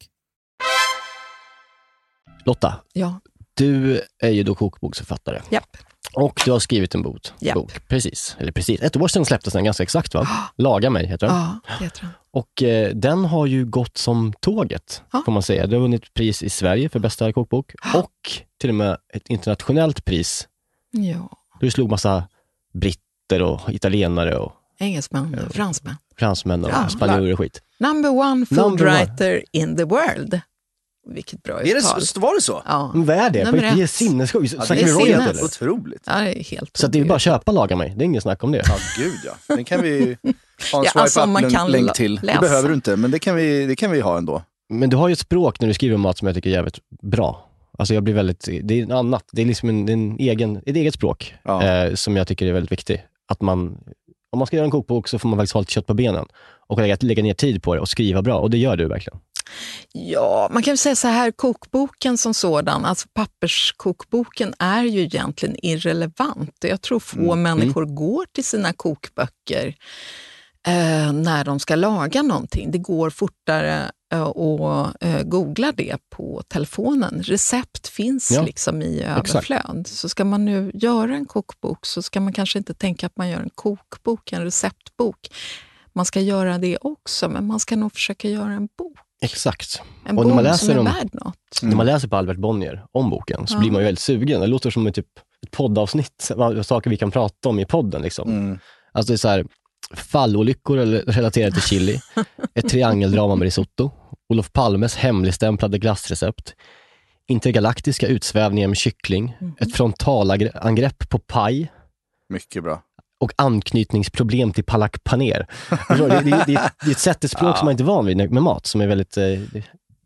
[SPEAKER 5] Lotta,
[SPEAKER 3] ja.
[SPEAKER 5] Du är ju då kokboksförfattare.
[SPEAKER 3] Japp.
[SPEAKER 5] Och du har skrivit en bok. Precis. 1 år sedan släpptes den ganska exakt, va? Laga mig heter den.
[SPEAKER 3] Ja, det heter den.
[SPEAKER 5] Och den har ju gått som tåget, får man säga. Du har vunnit pris i Sverige för bästa kokbok. Och till och med ett internationellt pris.
[SPEAKER 3] Ja.
[SPEAKER 5] Du slog massa britter och italienare och
[SPEAKER 3] engelsmän,
[SPEAKER 5] fransmän och spanjorer och skit.
[SPEAKER 3] Number 1 food writer in the world. Vilket bra uttal.
[SPEAKER 4] Var det så?
[SPEAKER 3] Ja.
[SPEAKER 5] Vad är det? Det är sinnessjukt.
[SPEAKER 4] Ja, det är otroligt.
[SPEAKER 3] Ja, det är helt
[SPEAKER 5] så det är bara att köpa Laga mig. Det är ingen snack om det.
[SPEAKER 4] Ja, gud ja. Den kan vi ha en swipe-up-länk till. Det behöver du inte, men det kan vi ha ändå.
[SPEAKER 5] Men du har ju ett språk när du skriver mat som jag tycker är jävligt bra. Alltså jag blir väldigt, det är annat. Det är liksom ett eget språk som jag tycker är väldigt viktigt. Att om man ska göra en kokbok så får man faktiskt ha lite kött på benen. Och lägga ner tid på det och skriva bra. Och det gör du verkligen.
[SPEAKER 3] Ja, man kan väl säga så här, kokboken som sådan, alltså papperskokboken är ju egentligen irrelevant. Jag tror få människor går till sina kokböcker när de ska laga någonting. Det går fortare att googla det på telefonen. Recept finns liksom i överflöd. Så ska man nu göra en kokbok så ska man kanske inte tänka att man gör en kokbok, en receptbok. Man ska göra det också, men man ska nog försöka göra en bok.
[SPEAKER 5] Exakt.
[SPEAKER 3] En bok som är värd något.
[SPEAKER 5] När man läser på Albert Bonnier om boken så blir man ju väldigt sugen. Det låter som ett poddavsnitt, saker vi kan prata om i podden. Liksom. Alltså det är så här, fallolyckor relaterade till chili, ett triangeldrama med risotto, Olof Palmes hemligstämplade glassrecept, intergalaktiska utsvävningar med kyckling, ett frontalangrepp på paj.
[SPEAKER 4] Mycket bra.
[SPEAKER 5] Och anknytningsproblem till palak paner. Det är ett sätt, ett språk som man inte är van vid med mat, som är väldigt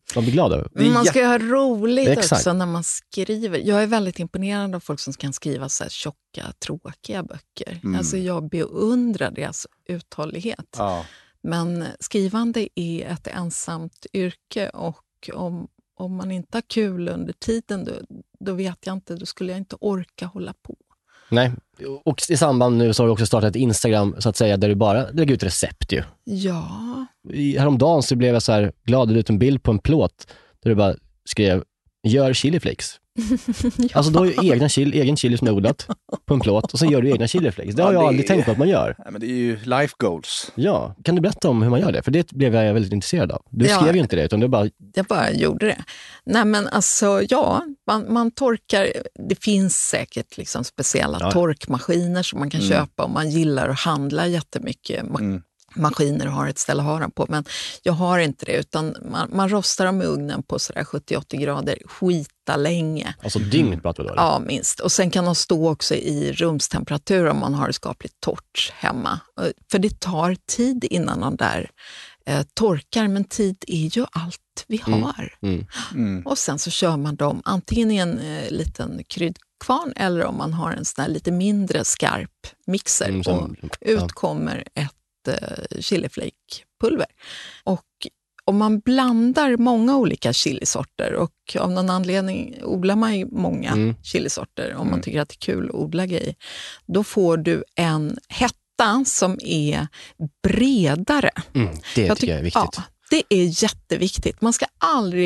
[SPEAKER 5] Man blir glad över.
[SPEAKER 3] Man ska ju ha roligt
[SPEAKER 5] Exakt.
[SPEAKER 3] också när man skriver. Jag är väldigt imponerad av folk som kan skriva så här tjocka, tråkiga böcker. Alltså jag beundrar deras uthållighet.
[SPEAKER 4] Ja.
[SPEAKER 3] Men skrivande är ett ensamt yrke och om man inte har kul under tiden, då vet jag inte, då skulle jag inte orka hålla på.
[SPEAKER 5] Nej, och i samband nu så har du också startat ett Instagram så att säga där du bara lägger ut recept ju.
[SPEAKER 3] Ja.
[SPEAKER 5] Häromdagen så blev jag så här glad ut en bild på en plåt där du bara skrev gör chiliflakes.
[SPEAKER 3] Ja.
[SPEAKER 5] Alltså då har ju egen chili som är odlat på en plåt och så gör du egna chiliflakes. Det har jag aldrig tänkt på att man gör.
[SPEAKER 4] Nej, men det är ju life goals.
[SPEAKER 5] Ja, kan du berätta om hur man gör det? För det blev jag väldigt intresserad av. Du skrev ju inte det utan du bara...
[SPEAKER 3] Jag bara gjorde det. Nej men alltså man torkar, det finns säkert liksom speciella torkmaskiner som man kan köpa om man gillar att handla jättemycket maskiner och har ett ställe att ha dem på. Men jag har inte det utan man rostar dem i ugnen på sådär 70-80 grader skita länge.
[SPEAKER 5] Alltså dygn pratar vi då?
[SPEAKER 3] Ja, minst. Och sen kan de stå också i rumstemperatur om man har det skapligt torrt hemma. För det tar tid innan de där torkar, men tid är ju allt vi har. Och sen så kör man dem antingen i en liten kryddkvarn eller om man har en sån här lite mindre skarp mixer och ut kommer ett chiliflakepulver. Och om man blandar många olika chilisorter och av någon anledning odlar man ju många chilisorter om man tycker att det är kul att odla grejer, då får du en hetta som är bredare.
[SPEAKER 5] Det tycker jag är viktigt.
[SPEAKER 3] Ja, det är jätteviktigt. Man ska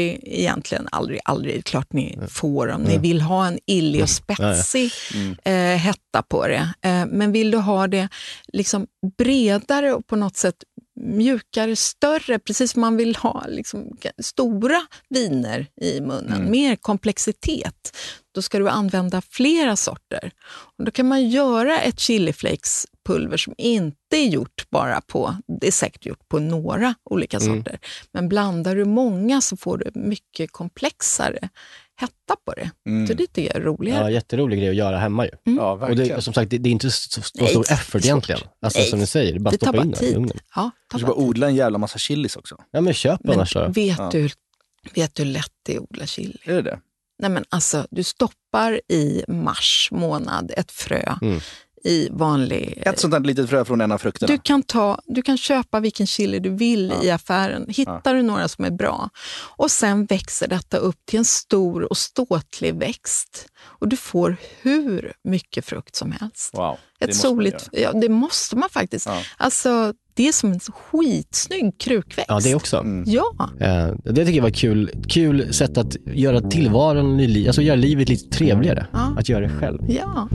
[SPEAKER 3] aldrig, klart ni får om ni vill ha en illig och spetsig hetta på det. Men vill du ha det liksom bredare och på något sätt mjukare, större, precis som man vill ha liksom stora viner i munnen, mer komplexitet, då ska du använda flera sorter. Och då kan man göra ett chiliflakespulver som inte är gjort bara på, det är säkert gjort på några olika sorter, men blandar du många så får du mycket komplexare hetta på det. Så det tycker jag är roligare.
[SPEAKER 5] Ja, jätterolig grej att göra hemma ju.
[SPEAKER 4] Ja, verkligen.
[SPEAKER 5] Och det, som sagt, det är inte så stor effort egentligen. Alltså som ni säger, bara stoppa in det i ugnen.
[SPEAKER 3] Ja,
[SPEAKER 4] du ska bara odla en jävla massa chilis också.
[SPEAKER 5] Ja, men köp annars då.
[SPEAKER 3] Vet du hur lätt det är att odla chili?
[SPEAKER 4] Är det?
[SPEAKER 3] Nej men alltså, du stoppar i mars månad ett frö i vanlig...
[SPEAKER 4] Ett sånt där litet frö från en av frukterna.
[SPEAKER 3] Du kan köpa vilken chili du vill i affären. Hittar du några som är bra. Och sen växer detta upp till en stor och ståtlig växt. Och du får hur mycket frukt som helst.
[SPEAKER 4] Wow,
[SPEAKER 3] ett soligt, det måste man faktiskt. Ja. Alltså, det är som en skitsnygg krukväxt.
[SPEAKER 5] Ja, det också.
[SPEAKER 3] Ja.
[SPEAKER 5] Det tycker jag var kul sätt att göra tillvaron, alltså göra livet lite trevligare. Att göra det själv.
[SPEAKER 3] Ja.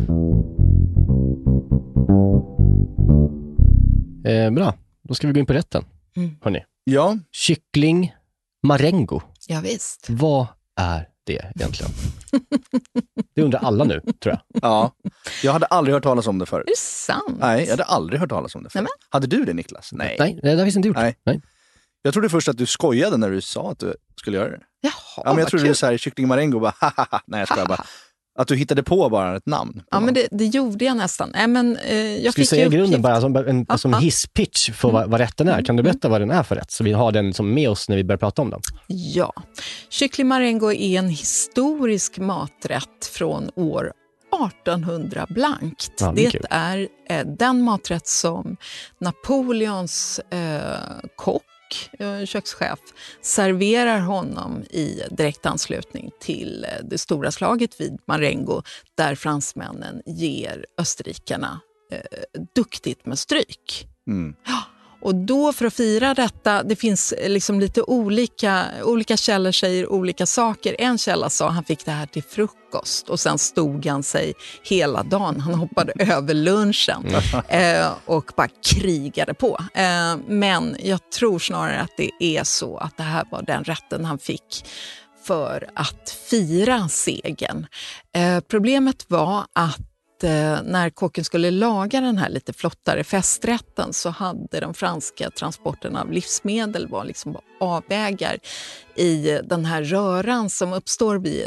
[SPEAKER 5] Bra, då ska vi gå in på rätten. Hörrni.
[SPEAKER 4] Ja.
[SPEAKER 5] Kyckling marengo.
[SPEAKER 3] Ja, visst.
[SPEAKER 5] Vad är det egentligen? Det undrar alla nu, tror jag.
[SPEAKER 4] Ja, jag hade aldrig hört talas om det förut.
[SPEAKER 3] Är det sant?
[SPEAKER 4] Nej, jag hade aldrig hört talas om det förut. Hade du det, Niklas?
[SPEAKER 5] Nej, det har vi inte gjort. Nej.
[SPEAKER 4] Jag trodde först att du skojade när du sa att du skulle göra det.
[SPEAKER 3] Jaha,
[SPEAKER 4] men jag trodde du sa kyckling marengo bara nej, jag skojar bara. Att du hittade på bara ett namn.
[SPEAKER 3] Ja, men det gjorde jag nästan. Jag
[SPEAKER 5] ska vi säga grunden bara som hisspitch för vad rätten är? Kan du berätta vad den är för rätt? Så vi har den som med oss när vi börjar prata om den.
[SPEAKER 3] Ja, kyckling marengo är en historisk maträtt från år 1800 blankt.
[SPEAKER 5] Ja,
[SPEAKER 3] det är den maträtt som Napoleons kock, kökschef, serverar honom i direkt anslutning till det stora slaget vid Marengo, där fransmännen ger österrikarna duktigt med stryk. Och då för att fira detta, det finns liksom lite olika källor säger olika saker. En källa sa han fick det här till frukost och sen stod han sig hela dagen. Han hoppade över lunchen och bara krigade på. Men jag tror snarare att det är så att det här var den rätten han fick för att fira segern. Problemet var att när kocken skulle laga den här lite flottare festrätten så hade de franska transporterna av livsmedel var liksom avvägar i den här röran som uppstår vid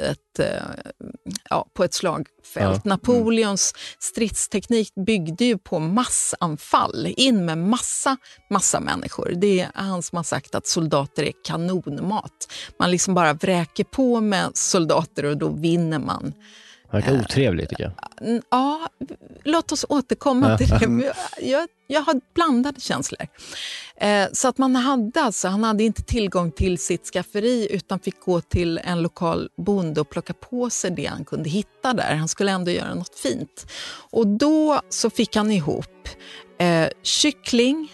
[SPEAKER 3] på ett slagfält. Napoleons stridsteknik byggde ju på massanfall, in med massa människor. Det är han som har sagt att soldater är kanonmat. Man liksom bara vräker på med soldater och då vinner man.
[SPEAKER 5] Det verkar otrevligt tycker jag.
[SPEAKER 3] Ja, låt oss återkomma till det. Jag har blandade känslor. Så att han hade inte tillgång till sitt skafferi utan fick gå till en lokal bonde och plocka på sig det han kunde hitta där. Han skulle ändå göra något fint. Och då så fick han ihop kyckling,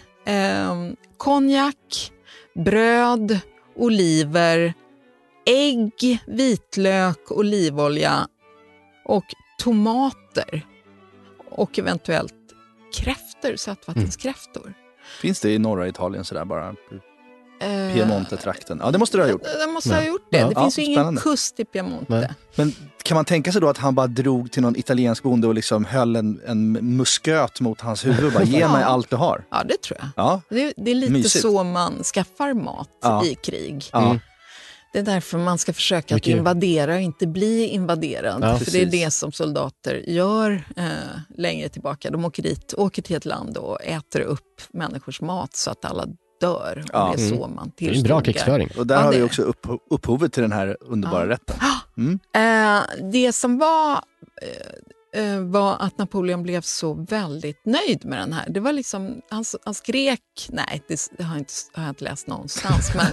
[SPEAKER 3] konjak, bröd, oliver, ägg, vitlök, olivolja och tomater och eventuellt kräftor, sötvattenskräftor.
[SPEAKER 4] Finns det i norra Italien sådär bara? Piemonte-trakten. Ja, det måste du ha gjort.
[SPEAKER 3] Det måste ha gjort det. Det finns ju ingen kust i Piemonte.
[SPEAKER 4] Nej. Men kan man tänka sig då att han bara drog till någon italiensk bonde och liksom höll en musköt mot hans huvud och bara, ge mig allt du har?
[SPEAKER 3] Ja, det tror jag.
[SPEAKER 4] Ja.
[SPEAKER 3] Det är lite
[SPEAKER 4] mysigt.
[SPEAKER 3] Så man skaffar mat i krig.
[SPEAKER 4] Ja.
[SPEAKER 3] Det är därför man ska försöka att invadera och inte bli invaderad.
[SPEAKER 4] Ja,
[SPEAKER 3] för det är det som soldater gör längre tillbaka. De åker till ett land och äter upp människors mat så att alla dör. Och det är så man tillstångar.
[SPEAKER 5] Det är en bra krigsföring.
[SPEAKER 4] Och där har vi också upphovet till den här underbara rätten.
[SPEAKER 3] Det som var att Napoleon blev så väldigt nöjd med den här. Det var liksom, han skrek, nej det har jag inte läst någonstans, men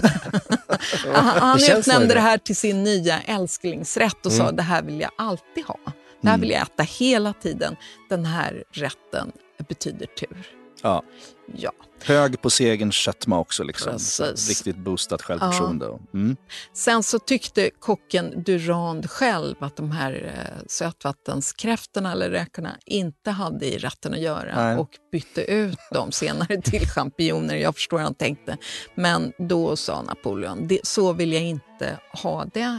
[SPEAKER 3] han utnämnde det här till sin nya älsklingsrätt och sa, det här vill jag alltid ha. Det här vill jag äta hela tiden. Den här rätten betyder tur.
[SPEAKER 4] Ja. Hög på segerns sötma också. Liksom. Riktigt boostat självförtroende.
[SPEAKER 3] Sen så tyckte kocken Durand själv att de här sötvattenskräftorna eller räkorna inte hade i rätten att göra och bytte ut dem senare till champinjoner. Jag förstår hur han tänkte. Men då sa Napoleon, så vill jag inte ha det.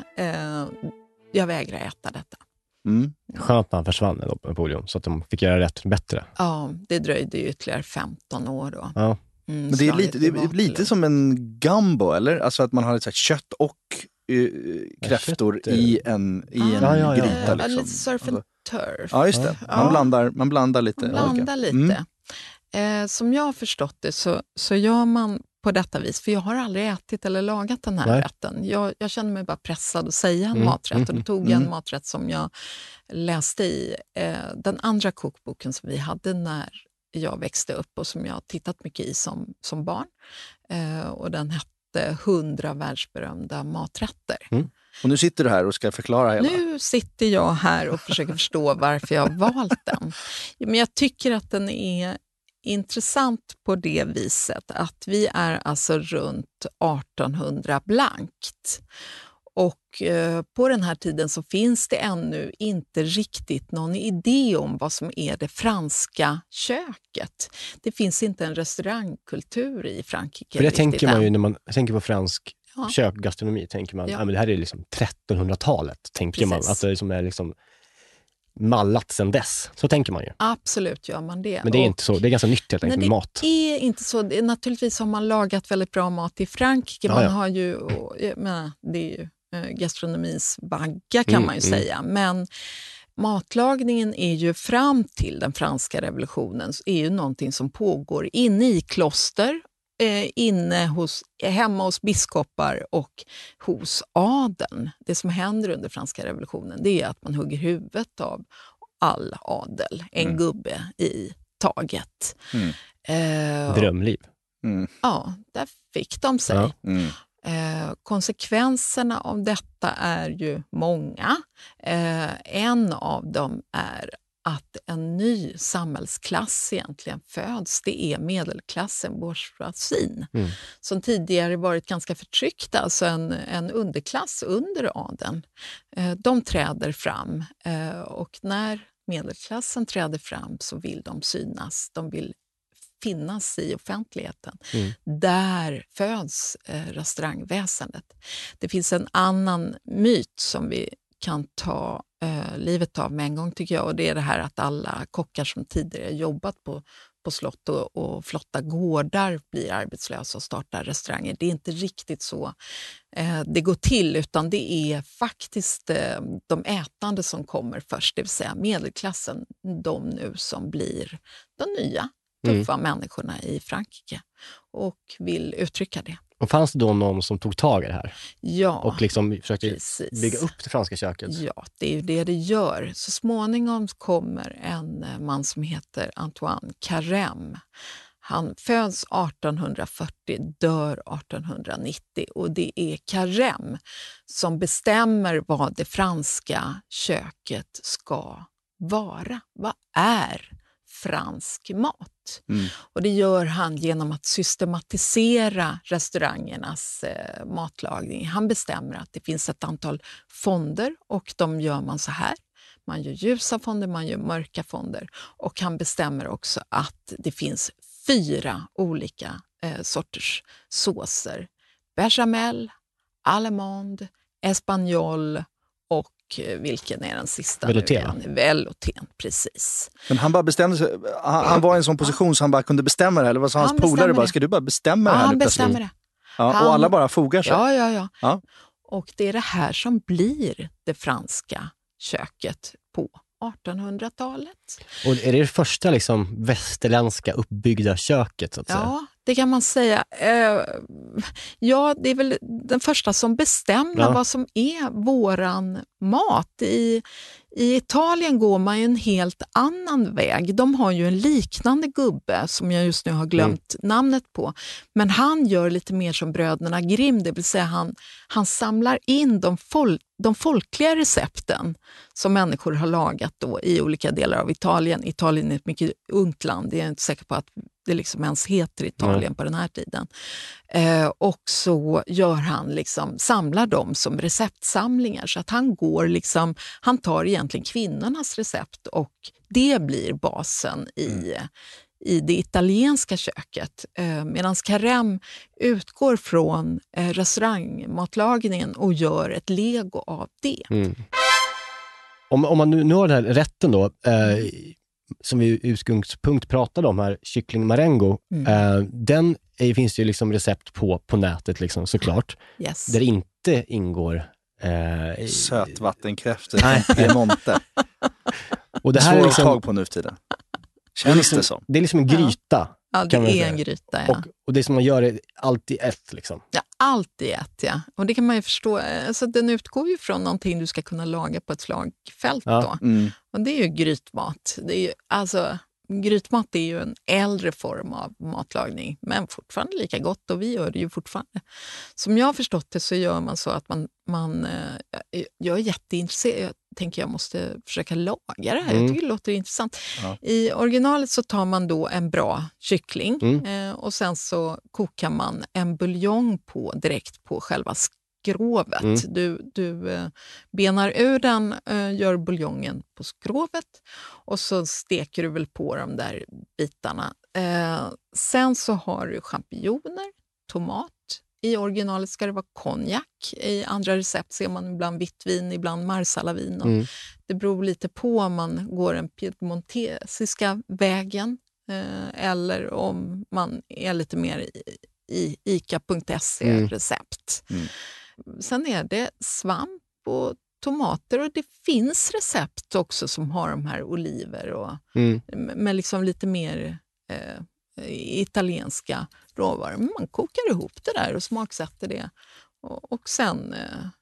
[SPEAKER 3] Jag vägrar äta detta.
[SPEAKER 5] Skönt att han försvann då, Napoleon, så att de fick göra rätt bättre.
[SPEAKER 3] Ja, det dröjde ju ytterligare 15 år då.
[SPEAKER 5] Ja.
[SPEAKER 4] Men det är lite som en gumbo, eller? Alltså att man har ett kött och kräftor i en gryta. Liksom.
[SPEAKER 3] Lite surf and turf.
[SPEAKER 4] Ja, just det. Man blandar lite.
[SPEAKER 3] Som jag har förstått det så gör man på detta vis, för jag har aldrig ätit eller lagat den här rätten. Jag känner mig bara pressad att säga en maträtt och då tog jag en maträtt som jag läste i den andra kokboken som vi hade när jag växte upp och som jag har tittat mycket i som barn. Och den hette 100 världsberömda maträtter.
[SPEAKER 4] Och nu sitter du här och ska förklara hela.
[SPEAKER 3] Nu sitter jag här och försöker förstå varför jag har valt den. Men jag tycker att den är intressant på det viset att vi är alltså runt 1800 blankt. Och på den här tiden så finns det ännu inte riktigt någon idé om vad som är det franska köket. Det finns inte en restaurangkultur i Frankrike.
[SPEAKER 5] För det tänker man ju när man tänker på fransk kök, gastronomi, tänker man men det här är liksom 1300-talet, tänker man. Att det som är liksom mallat sedan dess. Så tänker man ju.
[SPEAKER 3] Absolut gör man det.
[SPEAKER 5] Men det är inte så. Det är ganska nytt helt enkelt med mat.
[SPEAKER 3] Det är inte så. Naturligtvis har man lagat väldigt bra mat i Frankrike. Man har ju, det är ju gastronomins vagga kan man ju säga. Men matlagningen är ju fram till den franska revolutionen är ju någonting som pågår inne i kloster, hemma hos biskopar och hos adeln. Det som händer under franska revolutionen det är att man hugger huvudet av all adel, en gubbe i taget.
[SPEAKER 5] Drömliv.
[SPEAKER 3] Ja, där fick de sig. Konsekvenserna av detta är ju många. En av dem är att en ny samhällsklass egentligen föds. Det är medelklassen, bourgeoisien, som tidigare varit ganska förtryckta, alltså en underklass under adeln. De träder fram och när medelklassen träder fram så vill de synas, de vill finnas i offentligheten. Där föds restaurangväsendet. Det finns en annan myt som vi kan ta livet av med en gång tycker jag. Och det är det här att alla kockar som tidigare jobbat på slott och flotta gårdar blir arbetslösa och startar restauranger. Det är inte riktigt så det går till, utan det är faktiskt de ätande som kommer först, det vill säga medelklassen, de nu som blir de nya tuffa människorna i Frankrike och vill uttrycka det.
[SPEAKER 5] Och fanns det då någon som tog tag i det här?
[SPEAKER 3] Ja,
[SPEAKER 5] och liksom försökte bygga upp det franska köket?
[SPEAKER 3] Ja, det är ju det gör. Så småningom kommer en man som heter Antoine Carême. Han föds 1840, dör 1890 och det är Carême som bestämmer vad det franska köket ska vara. Vad är fransk mat? Och det gör han genom att systematisera restaurangernas matlagning. Han bestämmer att det finns ett antal fonder och de gör man så här. Man gör ljusa fonder, man gör mörka fonder och han bestämmer också att det finns 4 olika sorters såser. Bechamel, allemande, espagnol och vilken är den sista? Velouté, precis.
[SPEAKER 4] Men han bara bestämde sig, han var i en sån position så han bara kunde bestämma det, eller vad sa hans polare bara, ska du bara bestämma det här?
[SPEAKER 3] Han bestämmer det.
[SPEAKER 4] Ja, och alla bara fogar sig.
[SPEAKER 3] Ja. Och det är det här som blir det franska köket på 1800-talet.
[SPEAKER 5] Och är det första liksom västerländska uppbyggda köket så att säga?
[SPEAKER 3] Ja, det kan man säga. Ja, det är väl den första som bestämmer vad som är våran mat. I Italien går man ju en helt annan väg. De har ju en liknande gubbe som jag just nu har glömt namnet på. Men han gör lite mer som bröderna Grimm, det vill säga han samlar in de folkliga recepten som människor har lagat då i olika delar av Italien. Italien är ett mycket ungt land, jag är inte säker på att det liksom ens heter Italien på den här tiden. Och så gör han liksom, samlar dem som receptsamlingar så att han tar egentligen kvinnornas recept och det blir basen i det italienska köket. Medan Carême utgår från restaurangmatlagningen och gör ett lego av det.
[SPEAKER 5] Om man nu har den här rätten då, som vi i utgångspunkt pratade om här, kyckling marengo, den finns ju liksom recept på nätet liksom, såklart.
[SPEAKER 3] Yes.
[SPEAKER 5] Där inte ingår
[SPEAKER 4] sötvattenkräftor i Monte.
[SPEAKER 5] Och det här är liksom
[SPEAKER 4] tag på nu för tiden. Känns det som.
[SPEAKER 5] Det är liksom en gryta.
[SPEAKER 3] Ja, det är en gryta, ja.
[SPEAKER 5] Och det som man gör är allt i ett liksom.
[SPEAKER 3] Ja, allt i ett, ja. Och det kan man ju förstå. Alltså, den utgår ju från någonting du ska kunna laga på ett slagfält då. Och det är ju grytmat. Det är ju, alltså, grytmat är ju en äldre form av matlagning, men fortfarande lika gott och vi gör det ju fortfarande. Som jag har förstått det så gör man så att jag är jätteintresserad. Jag tänker jag måste försöka laga det här. Jag tycker det låter intressant. Ja. I originalet så tar man då en bra kyckling och sen så kokar man en buljong direkt på själva skrovet. Du benar ur den, gör buljongen på skrovet och så steker du väl på de där bitarna. Sen så har du champinjoner, tomat. I originalet ska det vara konjak. I andra recept ser man ibland vitt vin, ibland marsalavin. Det beror lite på om man går den piemontesiska vägen eller om man är lite mer i ica.se-recept. Sen är det svamp och tomater och det finns recept också som har de här oliver och med liksom lite mer italienska råvaror. Man kokar ihop det där och smaksätter det. Och sen,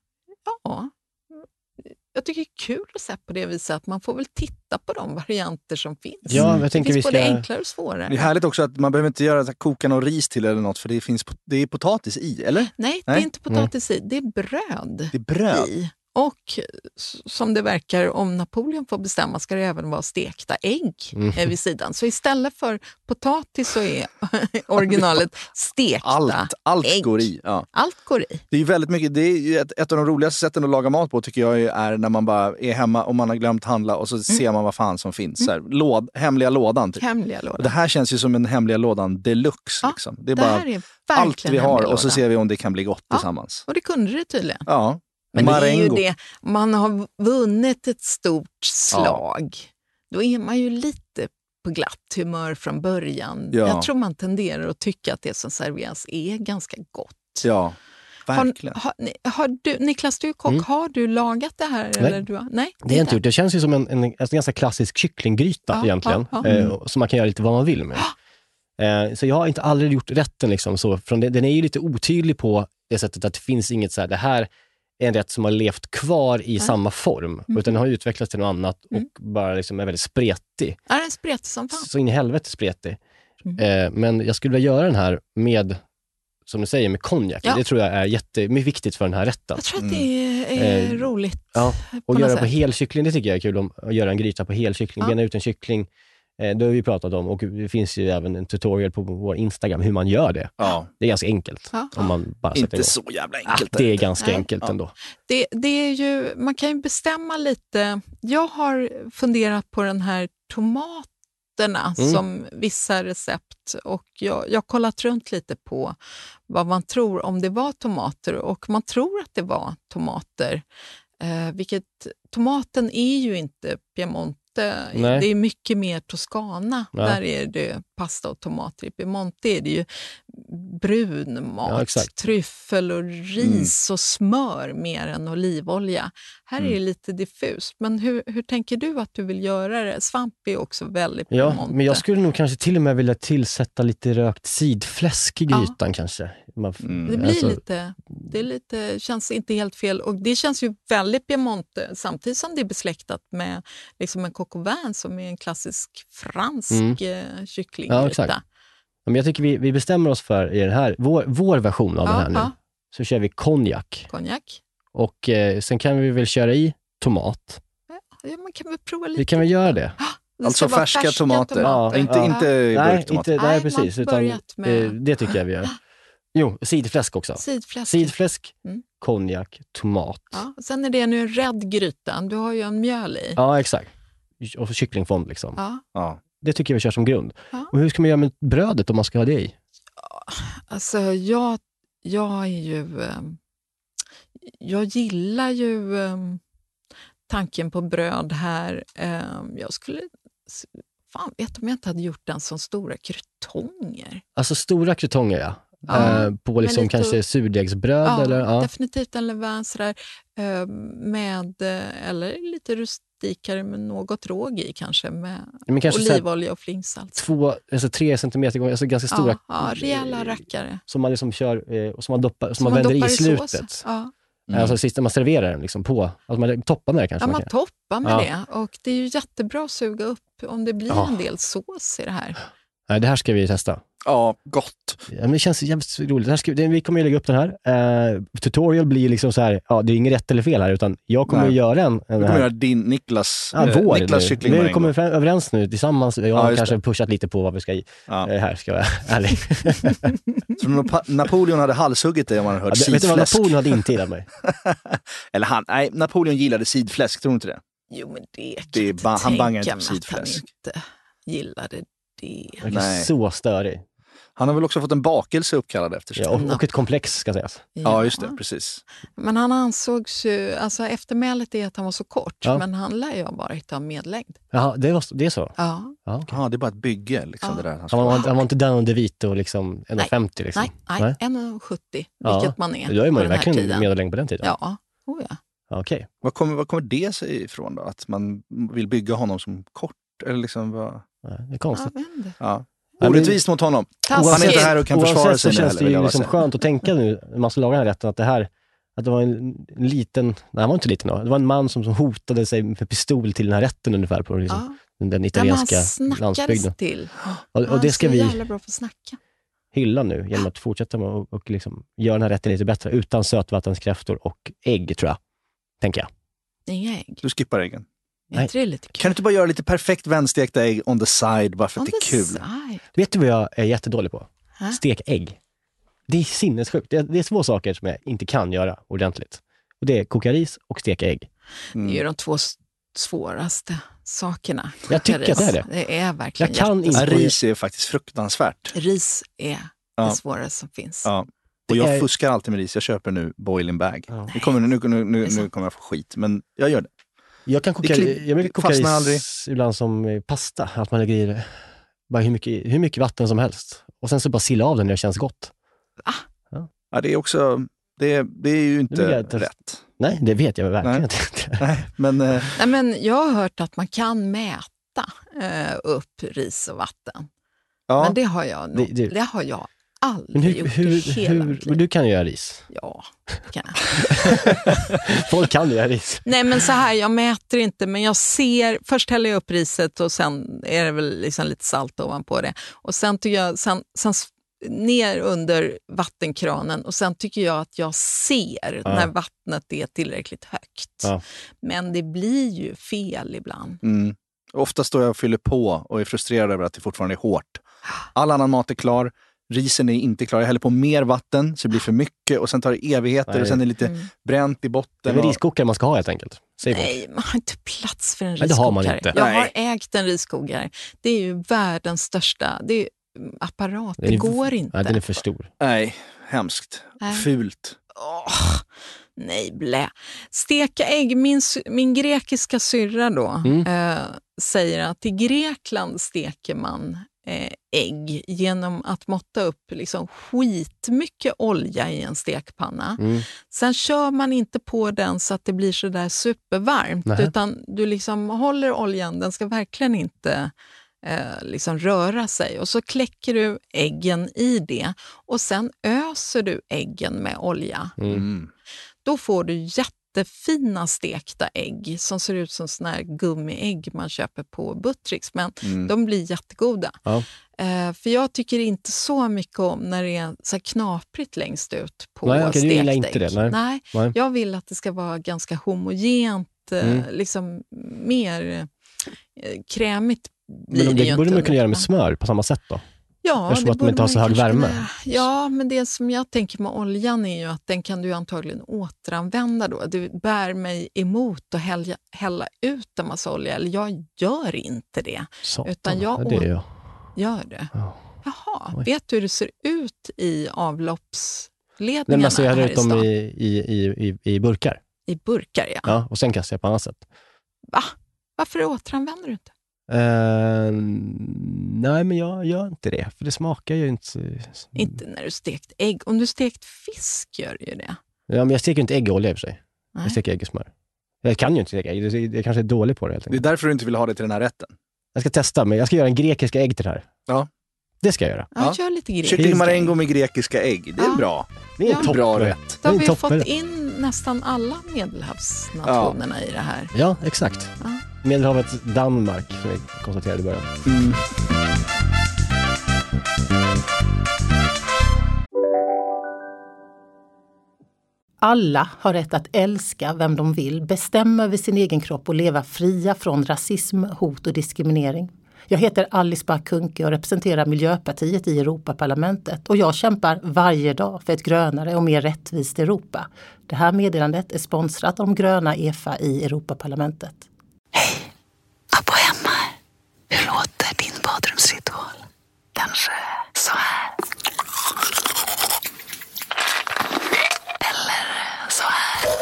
[SPEAKER 3] jag tycker det är kul recept på det viset att man får väl titta på de varianter som finns.
[SPEAKER 5] Ja, jag tänker
[SPEAKER 3] det finns både enklare och svårare.
[SPEAKER 4] Det är härligt också att man behöver inte göra koka någon ris till eller något för det är potatis i, eller?
[SPEAKER 3] Nej, det är inte potatis i. Det är bröd.
[SPEAKER 4] Det är bröd?
[SPEAKER 3] I. Och som det verkar, om Napoleon får bestämma ska det även vara stekta ägg vid sidan. Så istället för potatis så är originalet stekta
[SPEAKER 4] allt
[SPEAKER 3] ägg.
[SPEAKER 4] Går i. Ja.
[SPEAKER 3] Allt går i.
[SPEAKER 4] Det är ju väldigt mycket, det är ju ett av de roligaste sätten att laga mat på tycker jag är när man bara är hemma och man har glömt handla och så ser man vad fan som finns. Så här, hemliga lådan. Typ.
[SPEAKER 3] Hemliga lådan.
[SPEAKER 4] Och det här känns ju som en hemliga lådan deluxe.
[SPEAKER 3] Ja,
[SPEAKER 4] liksom. Det är bara
[SPEAKER 3] är
[SPEAKER 4] allt vi har och så ser vi om det kan bli gott tillsammans.
[SPEAKER 3] Och det kunde det tydligen.
[SPEAKER 4] Ja.
[SPEAKER 3] Men det är ju det, man har vunnit ett stort slag. Då är man ju lite på glatt humör från början. Ja. Jag tror man tenderar att tycka att det som serveras är ganska gott.
[SPEAKER 4] Ja, verkligen.
[SPEAKER 3] Har du, Niklas, du är kock, har du lagat det här?
[SPEAKER 5] Nej,
[SPEAKER 3] eller nej
[SPEAKER 5] det är inte gjort. Det känns ju som en ganska klassisk kycklinggryta egentligen. Som man kan göra lite vad man vill med. Så jag har inte aldrig gjort rätten liksom, så från den är ju lite otydlig på det sättet att det finns inget så här, det här är en rätt som har levt kvar i samma form, utan den har utvecklats till något annat och bara liksom är väldigt spretig.
[SPEAKER 3] Ja, den är spretig som fan.
[SPEAKER 5] Så in i helvete spretig. Men jag skulle vilja göra den här med, som du säger, med konjak. Det tror jag är jättemycket viktigt för den här rätten.
[SPEAKER 3] Jag tror att det är roligt.
[SPEAKER 5] Ja, och göra på helkyckling, det tycker jag är kul, att göra en gryta på helkyckling, bena ut en kyckling. Det har vi pratat om, och det finns ju även en tutorial på vår Instagram hur man gör det. Ja. Det är ganska enkelt. Om man bara
[SPEAKER 4] inte så jävla enkelt.
[SPEAKER 5] Det är ganska enkelt ändå.
[SPEAKER 3] Det är ju, man kan ju bestämma lite. Jag har funderat på den här tomaterna som vissa recept, och jag har kollat runt lite på vad man tror om det var tomater, och man tror att det var tomater. Tomaten är ju inte Piemonte. Det är mycket mer Toscana. Där är det pasta och tomater. I Piemonte är det ju brun mat, tryffel och ris och smör mer än olivolja. Här är det lite diffust. Men hur tänker du att du vill göra det? Svamp är också väldigt Piemonte.
[SPEAKER 5] Men jag skulle nog kanske till och med vilja tillsätta lite rökt sidfläsk i grytan kanske.
[SPEAKER 3] Det blir lite, känns inte helt fel, och det känns ju väldigt Piemonte, samtidigt som det är besläktat med liksom en coq au vin som är en klassisk fransk kycklinggryta.
[SPEAKER 5] Men jag tycker vi bestämmer oss för i den här, vår version av den här nu. Så kör vi konjak. Och sen kan vi väl köra i tomat.
[SPEAKER 3] Ja, man kan väl prova lite.
[SPEAKER 5] Vi kan väl göra det.
[SPEAKER 4] Alltså färska tomater. Inte burktomater.
[SPEAKER 5] Nej, precis. Utan, det tycker jag vi gör. Jo, sidfläsk också. Sidfläsk, konjak, tomat.
[SPEAKER 3] Ja, och sen är det nu en rädd gryta. Du har ju en mjöl i.
[SPEAKER 5] Ja, exakt. Och kycklingfond liksom. Ja. Det tycker jag vi kör som grund. Ja. Och hur ska man göra med brödet om man ska ha det i?
[SPEAKER 3] Alltså, jag är ju... Jag gillar ju tanken på bröd här. Jag skulle... Fan, vet om jag inte hade gjort den som stora krutonger.
[SPEAKER 5] Alltså stora krutonger, ja. På liksom lite, kanske surdegsbröd eller?
[SPEAKER 3] Definitivt en levain sådär. Eller lite rustikare med något råg i kanske. Med olivolja och flingsalt.
[SPEAKER 5] 3 centimeter gånger, alltså ganska stora.
[SPEAKER 3] Ja, rejäla rackare.
[SPEAKER 5] Som man liksom kör, och som man vänder i slutet. Alltså sist när man serverar den liksom på. Alltså man toppar med det kanske.
[SPEAKER 3] Ja, man toppar med det. Och det är ju jättebra att suga upp om det blir en del sås i det här.
[SPEAKER 5] Nej, det här ska vi testa.
[SPEAKER 4] Ja, gott.
[SPEAKER 5] Ja, men det känns jävligt roligt. Vi kommer att lägga upp den här. Tutorial blir liksom så här, det är inget rätt eller fel här, utan jag kommer att göra en.
[SPEAKER 4] Du kommer göra din Niklas kycklingmarengo.
[SPEAKER 5] Vi kommer överens nu tillsammans. Jag har kanske pushat lite på vad vi ska i. Här ska jag ärlig.
[SPEAKER 4] Så Napoleon hade halshuggit dig om man hade hört sidfläsk.
[SPEAKER 5] Vet du vad Napoleon hade inte gillat mig?
[SPEAKER 4] Eller Napoleon gillade sidfläsk, tror du inte det?
[SPEAKER 3] Jo, men det
[SPEAKER 4] han bangar inte på sidfläsk.
[SPEAKER 3] Han inte gillade det.
[SPEAKER 5] Nej. Så störig.
[SPEAKER 4] Han har väl också fått en bakelse uppkallad efter sig.
[SPEAKER 5] Och ett komplex ska sägas.
[SPEAKER 4] Ja, just det, precis.
[SPEAKER 3] Men han ansågs ju, alltså eftermälet är att han var så kort, men han lär ju bara inte ha medlängd.
[SPEAKER 5] Jaha, det är så?
[SPEAKER 3] Ja.
[SPEAKER 4] Okay. Det är bara ett bygge liksom det där.
[SPEAKER 5] Han var inte down de vito och liksom 1,50 liksom?
[SPEAKER 3] Nej, 1,70, vilket man är.
[SPEAKER 5] Då är man ju verkligen medellängd på den tiden.
[SPEAKER 3] Ja.
[SPEAKER 5] Okej.
[SPEAKER 4] Vad kommer det sig ifrån då? Att man vill bygga honom som kort? Eller liksom vad?
[SPEAKER 5] Det är konstigt.
[SPEAKER 4] Orättvist mot honom. Han är inte här och kan försvara sig.
[SPEAKER 5] Så känns det ju liksom skönt att tänka nu när man ska laga den här rätten att det var en liten, nej han var inte liten då. Det var en man som hotade sig med pistol till den här rätten ungefär på liksom, den italienska landsbygden.
[SPEAKER 3] Till.
[SPEAKER 5] Och det ska vi
[SPEAKER 3] jävla bra på att snacka.
[SPEAKER 5] Hylla nu genom att fortsätta med och liksom göra den här rätten lite bättre utan sötvattenskräftor och ägg, tror jag. Tänker jag.
[SPEAKER 3] Inga ägg.
[SPEAKER 4] Du skippar äggen.
[SPEAKER 3] Kan du
[SPEAKER 4] inte bara göra lite perfekt vänstekta ägg on the side bara för att det är kul?
[SPEAKER 5] Vet du vad jag är jättedålig på? Stek ägg. Det är sinnessjukt. Det är två saker som jag inte kan göra ordentligt. Och det är koka ris och steka ägg.
[SPEAKER 3] Det är ju de två svåraste sakerna.
[SPEAKER 5] Jag tycker att det är det.
[SPEAKER 3] Det är verkligen
[SPEAKER 4] ris är faktiskt fruktansvärt.
[SPEAKER 3] Ris är det svåraste som finns.
[SPEAKER 4] Ja. Och jag fuskar alltid med ris. Jag köper nu boiling bag. Ja. Nu kommer jag få skit, men jag gör det.
[SPEAKER 5] Jag kan koka ris ibland som pasta. Att man lägger i det bara hur mycket vatten som helst. Och sen så bara sila av den när det känns gott.
[SPEAKER 4] Ja, det är också... Det är ju inte rätt.
[SPEAKER 5] Nej, det vet jag verkligen inte.
[SPEAKER 4] Nej,
[SPEAKER 3] men jag har hört att man kan mäta upp ris och vatten. Ja. Men det har jag aldrig gjort i hela mitt liv.
[SPEAKER 5] Du kan göra ris?
[SPEAKER 3] Ja, det kan jag.
[SPEAKER 5] Folk kan göra ris.
[SPEAKER 3] Nej, men så här, jag mäter inte, men jag ser, först häller jag upp riset och sen är det väl liksom lite salt ovanpå det. Och sen tycker jag, sen ner under vattenkranen och sen tycker jag att jag ser när vattnet är tillräckligt högt. Ja. Men det blir ju fel ibland.
[SPEAKER 4] Mm. Ofta står jag och fyller på och är frustrerad över att det fortfarande är hårt. All annan mat är klar, risen är inte klar. Jag häller på mer vatten så det blir för mycket och sen tar det evigheter och sen är det lite bränt i botten.
[SPEAKER 5] Det är väl riskokare man ska ha helt enkelt.
[SPEAKER 3] Nej, man har inte plats för en riskokare. Det har man inte. Jag har ägt en riskokare. Det är ju världens största... Det är apparat, det går inte.
[SPEAKER 5] Nej, den är för stor.
[SPEAKER 4] Nej, hemskt. Fult.
[SPEAKER 3] Nej, blä. Steka ägg, min grekiska syrra då säger att i Grekland steker man ägg genom att måtta upp liksom skitmycket olja i en stekpanna. Sen kör man inte på den så att det blir så där supervarmt, utan du liksom håller oljan, den ska verkligen inte liksom röra sig, och så kläcker du äggen i det och sen öser du äggen med olja. Då får du jättefina stekta ägg som ser ut som såna här gummiägg man köper på Buttricks, men de blir jättegoda. För jag tycker inte så mycket om när det är så knaprigt längst ut på stekt ägg.
[SPEAKER 5] Inte det,
[SPEAKER 3] nej, jag vill att det ska vara ganska homogent, liksom mer krämigt.
[SPEAKER 5] Men det borde man kunna göra med smör på samma sätt då?
[SPEAKER 3] Ja,
[SPEAKER 5] eftersom att man inte har så hög värme.
[SPEAKER 3] Ja, men det som jag tänker med oljan är ju att den kan du antagligen återanvända då. Det bär mig emot att hälla ut en massa olja. Eller jag gör inte det.
[SPEAKER 5] Satan,
[SPEAKER 3] utan jag gör det.
[SPEAKER 5] Ja.
[SPEAKER 3] Jaha, vet du hur det ser ut i avloppsledningarna?
[SPEAKER 5] Nej, men så jag
[SPEAKER 3] här
[SPEAKER 5] ut dem i burkar.
[SPEAKER 3] I burkar, ja.
[SPEAKER 5] Och sen kastar jag på annat sätt.
[SPEAKER 3] Va? Varför återanvänder du inte?
[SPEAKER 5] Nej, men jag gör inte det. För det smakar ju inte...
[SPEAKER 3] Inte när du stekt ägg. Om du stekt fisk gör ju det.
[SPEAKER 5] Ja, men jag steker inte ägg i olja i och för sig. Nej. Jag steker ägg i smör. Jag kan ju inte steka ägg. Jag kanske är dålig på det helt enkelt.
[SPEAKER 4] Det är därför du inte vill ha det till den här rätten.
[SPEAKER 5] Jag ska testa, men jag ska göra en grekiska ägg till det här.
[SPEAKER 4] Ja.
[SPEAKER 5] Det ska jag göra.
[SPEAKER 3] Ja, gör lite grekiska.
[SPEAKER 4] Kyckling marengo med grekiska ägg. Det är bra.
[SPEAKER 5] Det är en bra rätt.
[SPEAKER 3] Då har vi fått in nästan alla medelhavsnationerna i det här.
[SPEAKER 5] Ja, exakt. Ja. Medelhavet Danmark, som vi konstaterade i början.
[SPEAKER 8] Alla har rätt att älska vem de vill, bestämma över sin egen kropp och leva fria från rasism, hot och diskriminering. Jag heter Alice Bah Kuhnke och representerar Miljöpartiet i Europaparlamentet. Och jag kämpar varje dag för ett grönare och mer rättvist Europa. Det här meddelandet är sponsrat av de gröna EFA i Europaparlamentet.
[SPEAKER 9] Hej, Abbo hemma. Hur låter din badrumsritual? Kanske så här. Eller så här.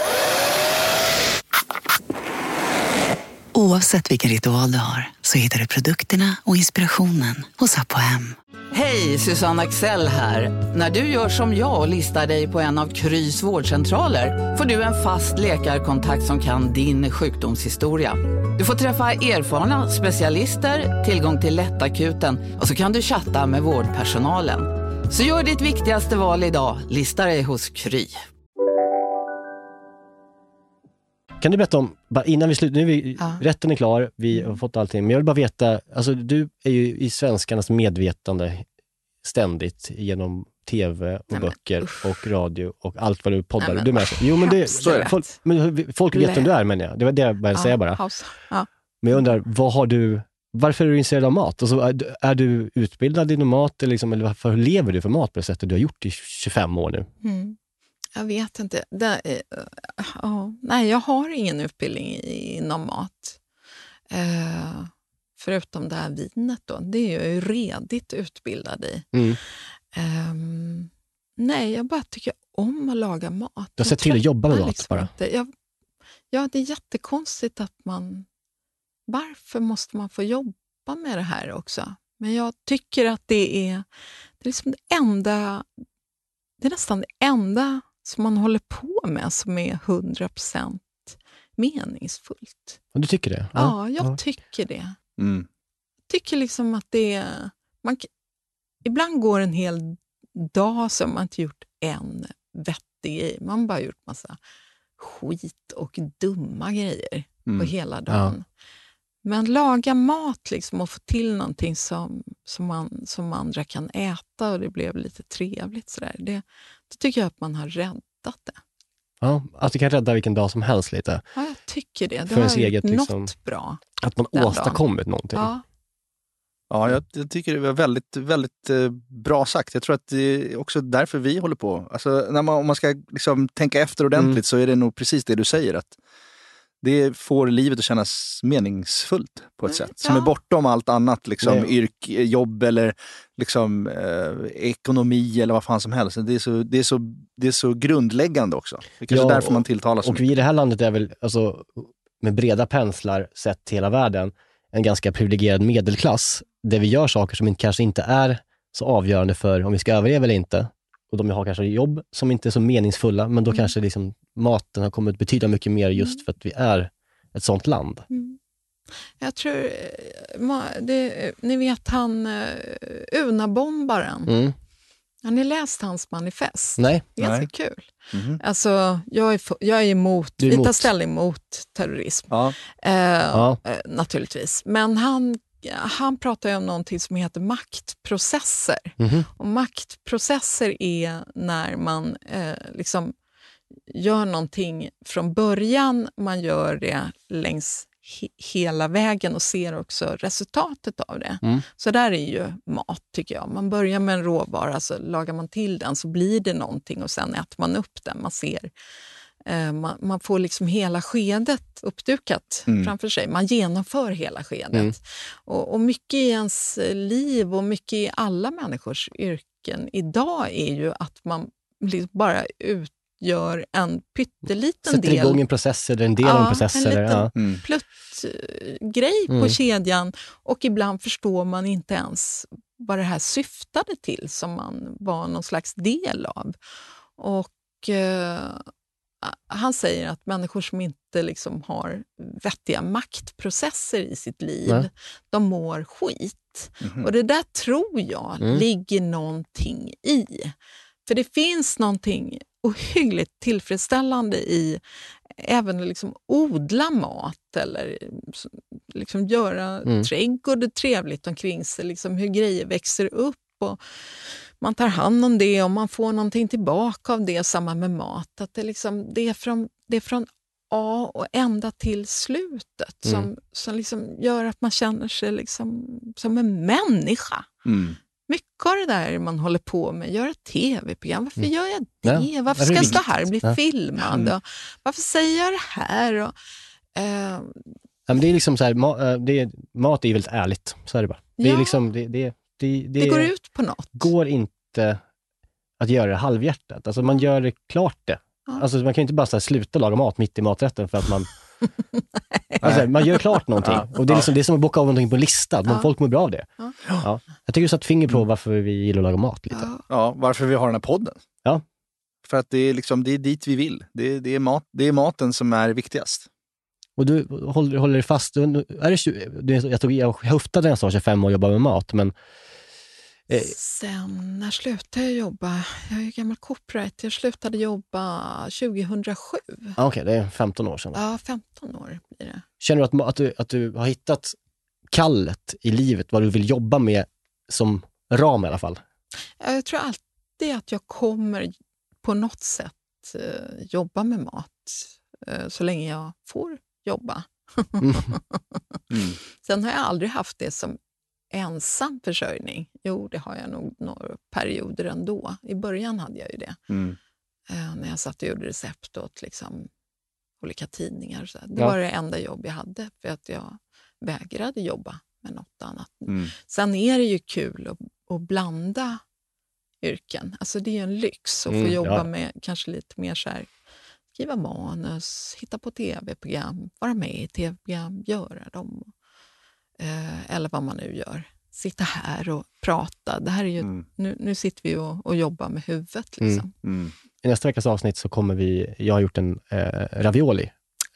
[SPEAKER 9] Oavsett vilken ritual du har så hittar du produkterna och inspirationen hos Abbo Hem.
[SPEAKER 10] Hej, Susanne Axel här. När du gör som jag och listar dig på en av Krys vårdcentraler får du en fast läkarkontakt som kan din sjukdomshistoria. Du får träffa erfarna specialister, tillgång till lättakuten och så kan du chatta med vårdpersonalen. Så gör ditt viktigaste val idag, lista dig hos Kry.
[SPEAKER 5] Kan du berätta om, bara innan vi slutar, nu är rätten är klar, vi har fått allting, men jag vill bara veta, alltså du är ju i svenskarnas medvetande ständigt genom tv och böcker och radio och allt vad du poddar. Du med. Jo, men det så är det. Folk vet vem du är, men det var det jag började säga bara.
[SPEAKER 3] Ja.
[SPEAKER 5] Men jag undrar, varför är du intresserad av mat? Och så är du utbildad inom mat eller varför lever du för mat på det sättet du har gjort i 25 år nu?
[SPEAKER 3] Jag vet inte. Nej, jag har ingen utbildning inom mat. Förutom det här vinet då. Det är jag ju redigt utbildad i. Nej, jag bara tycker om att laga mat.
[SPEAKER 5] Du har sett till att jobba med mat liksom bara?
[SPEAKER 3] Ja, det är jättekonstigt att varför måste man få jobba med det här också? Men jag tycker att det är liksom det är nästan det enda som man håller på med som är 100% meningsfullt.
[SPEAKER 5] Och du tycker det?
[SPEAKER 3] Ja, jag tycker det. Jag tycker liksom att det är... Ibland går en hel dag som man inte gjort en vettig grej. Man bara gjort massa skit och dumma grejer på hela dagen. Ja. Men laga mat liksom och få till någonting som andra kan äta och det blev lite trevligt sådär. Det tycker jag att man har räddat det.
[SPEAKER 5] Ja, att du kan rädda vilken dag som helst lite.
[SPEAKER 3] Ja, jag tycker det. Det
[SPEAKER 5] för
[SPEAKER 3] har
[SPEAKER 5] eget, liksom,
[SPEAKER 3] något bra.
[SPEAKER 5] Att man åstadkommit någonting.
[SPEAKER 4] Ja, jag tycker det var väldigt, väldigt bra sagt. Jag tror att det är också därför vi håller på. Alltså, om man ska liksom tänka efter ordentligt så är det nog precis det du säger. Att det får livet att kännas meningsfullt på ett sätt. Som är bortom allt annat. Liksom, jobb eller liksom, ekonomi eller vad fan som helst. Det är så grundläggande också. Det är kanske därför man tilltalar så
[SPEAKER 5] mycket. Vi i det här landet är väl alltså, med breda penslar sett till hela världen en ganska privilegierad medelklass. Där vi gör saker som kanske inte är så avgörande för om vi ska överleva eller inte. Och de har kanske jobb som inte är så meningsfulla, men då kanske liksom maten har kommit betyda mycket mer just för att vi är ett sånt land.
[SPEAKER 3] Jag tror, ni vet han Una-bombaren. Har ni läst hans manifest?
[SPEAKER 5] Nej.
[SPEAKER 3] Ganska kul. Alltså, jag är emot, vi tar ställning mot terrorism. Naturligtvis. Men han pratar ju om någonting som heter maktprocesser. Och maktprocesser är när man liksom gör någonting från början, man gör det längs hela vägen och ser också resultatet av det. Så där är ju mat, tycker jag. Man börjar med en råvara, så lagar man till den så blir det någonting och sen äter man upp den. Man ser, man får liksom hela skedet uppdukat framför sig. Man genomför hela skedet. Och mycket i ens liv och mycket i alla människors yrken idag är ju att man liksom bara gör en pytteliten
[SPEAKER 5] sätter
[SPEAKER 3] del.
[SPEAKER 5] Igång en process eller en del av en process.
[SPEAKER 3] En liten pluttgrej på kedjan. Och ibland förstår man inte ens vad det här syftade till som man var någon slags del av. Och han säger att människor som inte liksom har vettiga maktprocesser i sitt liv, de mår skit. Och det där tror jag ligger någonting i. För det finns någonting ohyggligt tillfredsställande i även liksom odla mat eller liksom göra trädgård trevligt omkring sig, liksom hur grejer växer upp och man tar hand om det och man får någonting tillbaka av det, samma med mat. Att det är från A och ända till slutet som liksom gör att man känner sig liksom som en människa. Mycket av det där man håller på med, göra tv-program. Varför gör jag det?
[SPEAKER 5] Ja,
[SPEAKER 3] varför ska jag stå här och bli filmad? Och varför säger jag det här? Och,
[SPEAKER 5] men det är liksom så här, mat är väldigt ärligt. Så är det bara. Det är liksom, det
[SPEAKER 3] går ut på något.
[SPEAKER 5] Går inte att göra det halvhjärtat. Alltså man gör det klart det. Alltså man kan ju inte bara så här, sluta laga mat mitt i maträtten för att man alltså, man gör klart någonting. Och det är, liksom, det är som att bocka av någonting på listan. Men folk mår bra av det. Jag tycker du satt finger på varför vi gillar att laga mat lite.
[SPEAKER 4] Ja, varför vi har den här podden.
[SPEAKER 5] Ja.
[SPEAKER 4] För att det är, liksom, det är dit vi vill. Det är maten som är viktigast.
[SPEAKER 5] Och du håller dig fast. Jag höftade när jag sa 25 år och jobbade med mat. Men
[SPEAKER 3] sen när slutade jag jobba? Jag är ju gammal copyright. Jag slutade jobba 2007.
[SPEAKER 5] Okej, det är 15 år sedan.
[SPEAKER 3] Ja, 15 år blir det.
[SPEAKER 5] Känner du att du har hittat kallet i livet, vad du vill jobba med som ram i alla fall?
[SPEAKER 3] Jag tror alltid att jag kommer på något sätt jobba med mat så länge jag får jobba. Sen har jag aldrig haft det som ensam försörjning. Jo, det har jag nog några perioder ändå. I början hade jag ju det. När jag satt och gjorde recept åt liksom olika tidningar. Så det var det enda jobb jag hade. För att jag vägrade jobba med något annat. Sen är det ju kul att blanda yrken. Alltså det är en lyx att få jobba med kanske lite mer så här, skriva manus, hitta på tv-program, vara med i tv-program, göra dem. Eller vad man nu gör. Sitta här och prata. Det här är ju, nu sitter vi och jobbar med huvudet. Liksom.
[SPEAKER 5] I nästa veckas avsnitt så kommer jag har gjort en ravioli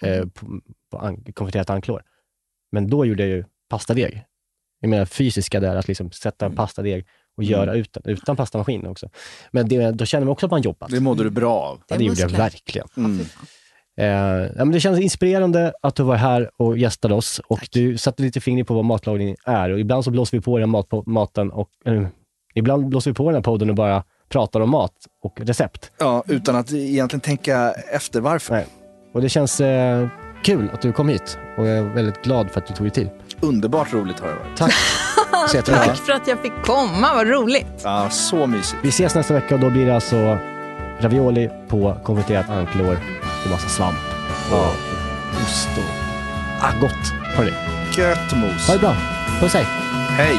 [SPEAKER 5] på konfiterat anklor. Men då gjorde jag ju pastadeg. Jag menar fysiska där, att liksom sätta en pastadeg och göra utan pastamaskin också. Men då känner man också att man jobbat.
[SPEAKER 4] Det mådde du bra av.
[SPEAKER 5] Ja, det gjorde jag verkligen. Men det känns inspirerande att du var här och gästade oss. Och du satte lite fingret på vad matlagning är. Och ibland så blåser vi på den maten och ibland blåser vi på den här podden och bara pratar om mat och recept.
[SPEAKER 4] Ja, utan att egentligen tänka efter varför.
[SPEAKER 5] Nej. Och det känns kul att du kom hit. Och jag är väldigt glad för att du tog dig tid.
[SPEAKER 4] Underbart roligt har det varit.
[SPEAKER 5] Tack.
[SPEAKER 3] Tack för att jag fick komma, vad roligt.
[SPEAKER 4] Ja, så mysigt.
[SPEAKER 5] Vi ses nästa vecka och då blir det alltså ravioli på konfiterat anklor och massa svamp och ost och gott. Hörrni.
[SPEAKER 4] Gött mos.
[SPEAKER 5] Ha det bra. Puss, hej.
[SPEAKER 4] Hej.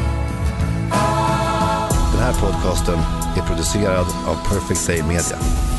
[SPEAKER 11] Podcasten är producerad av Perfect Day Media.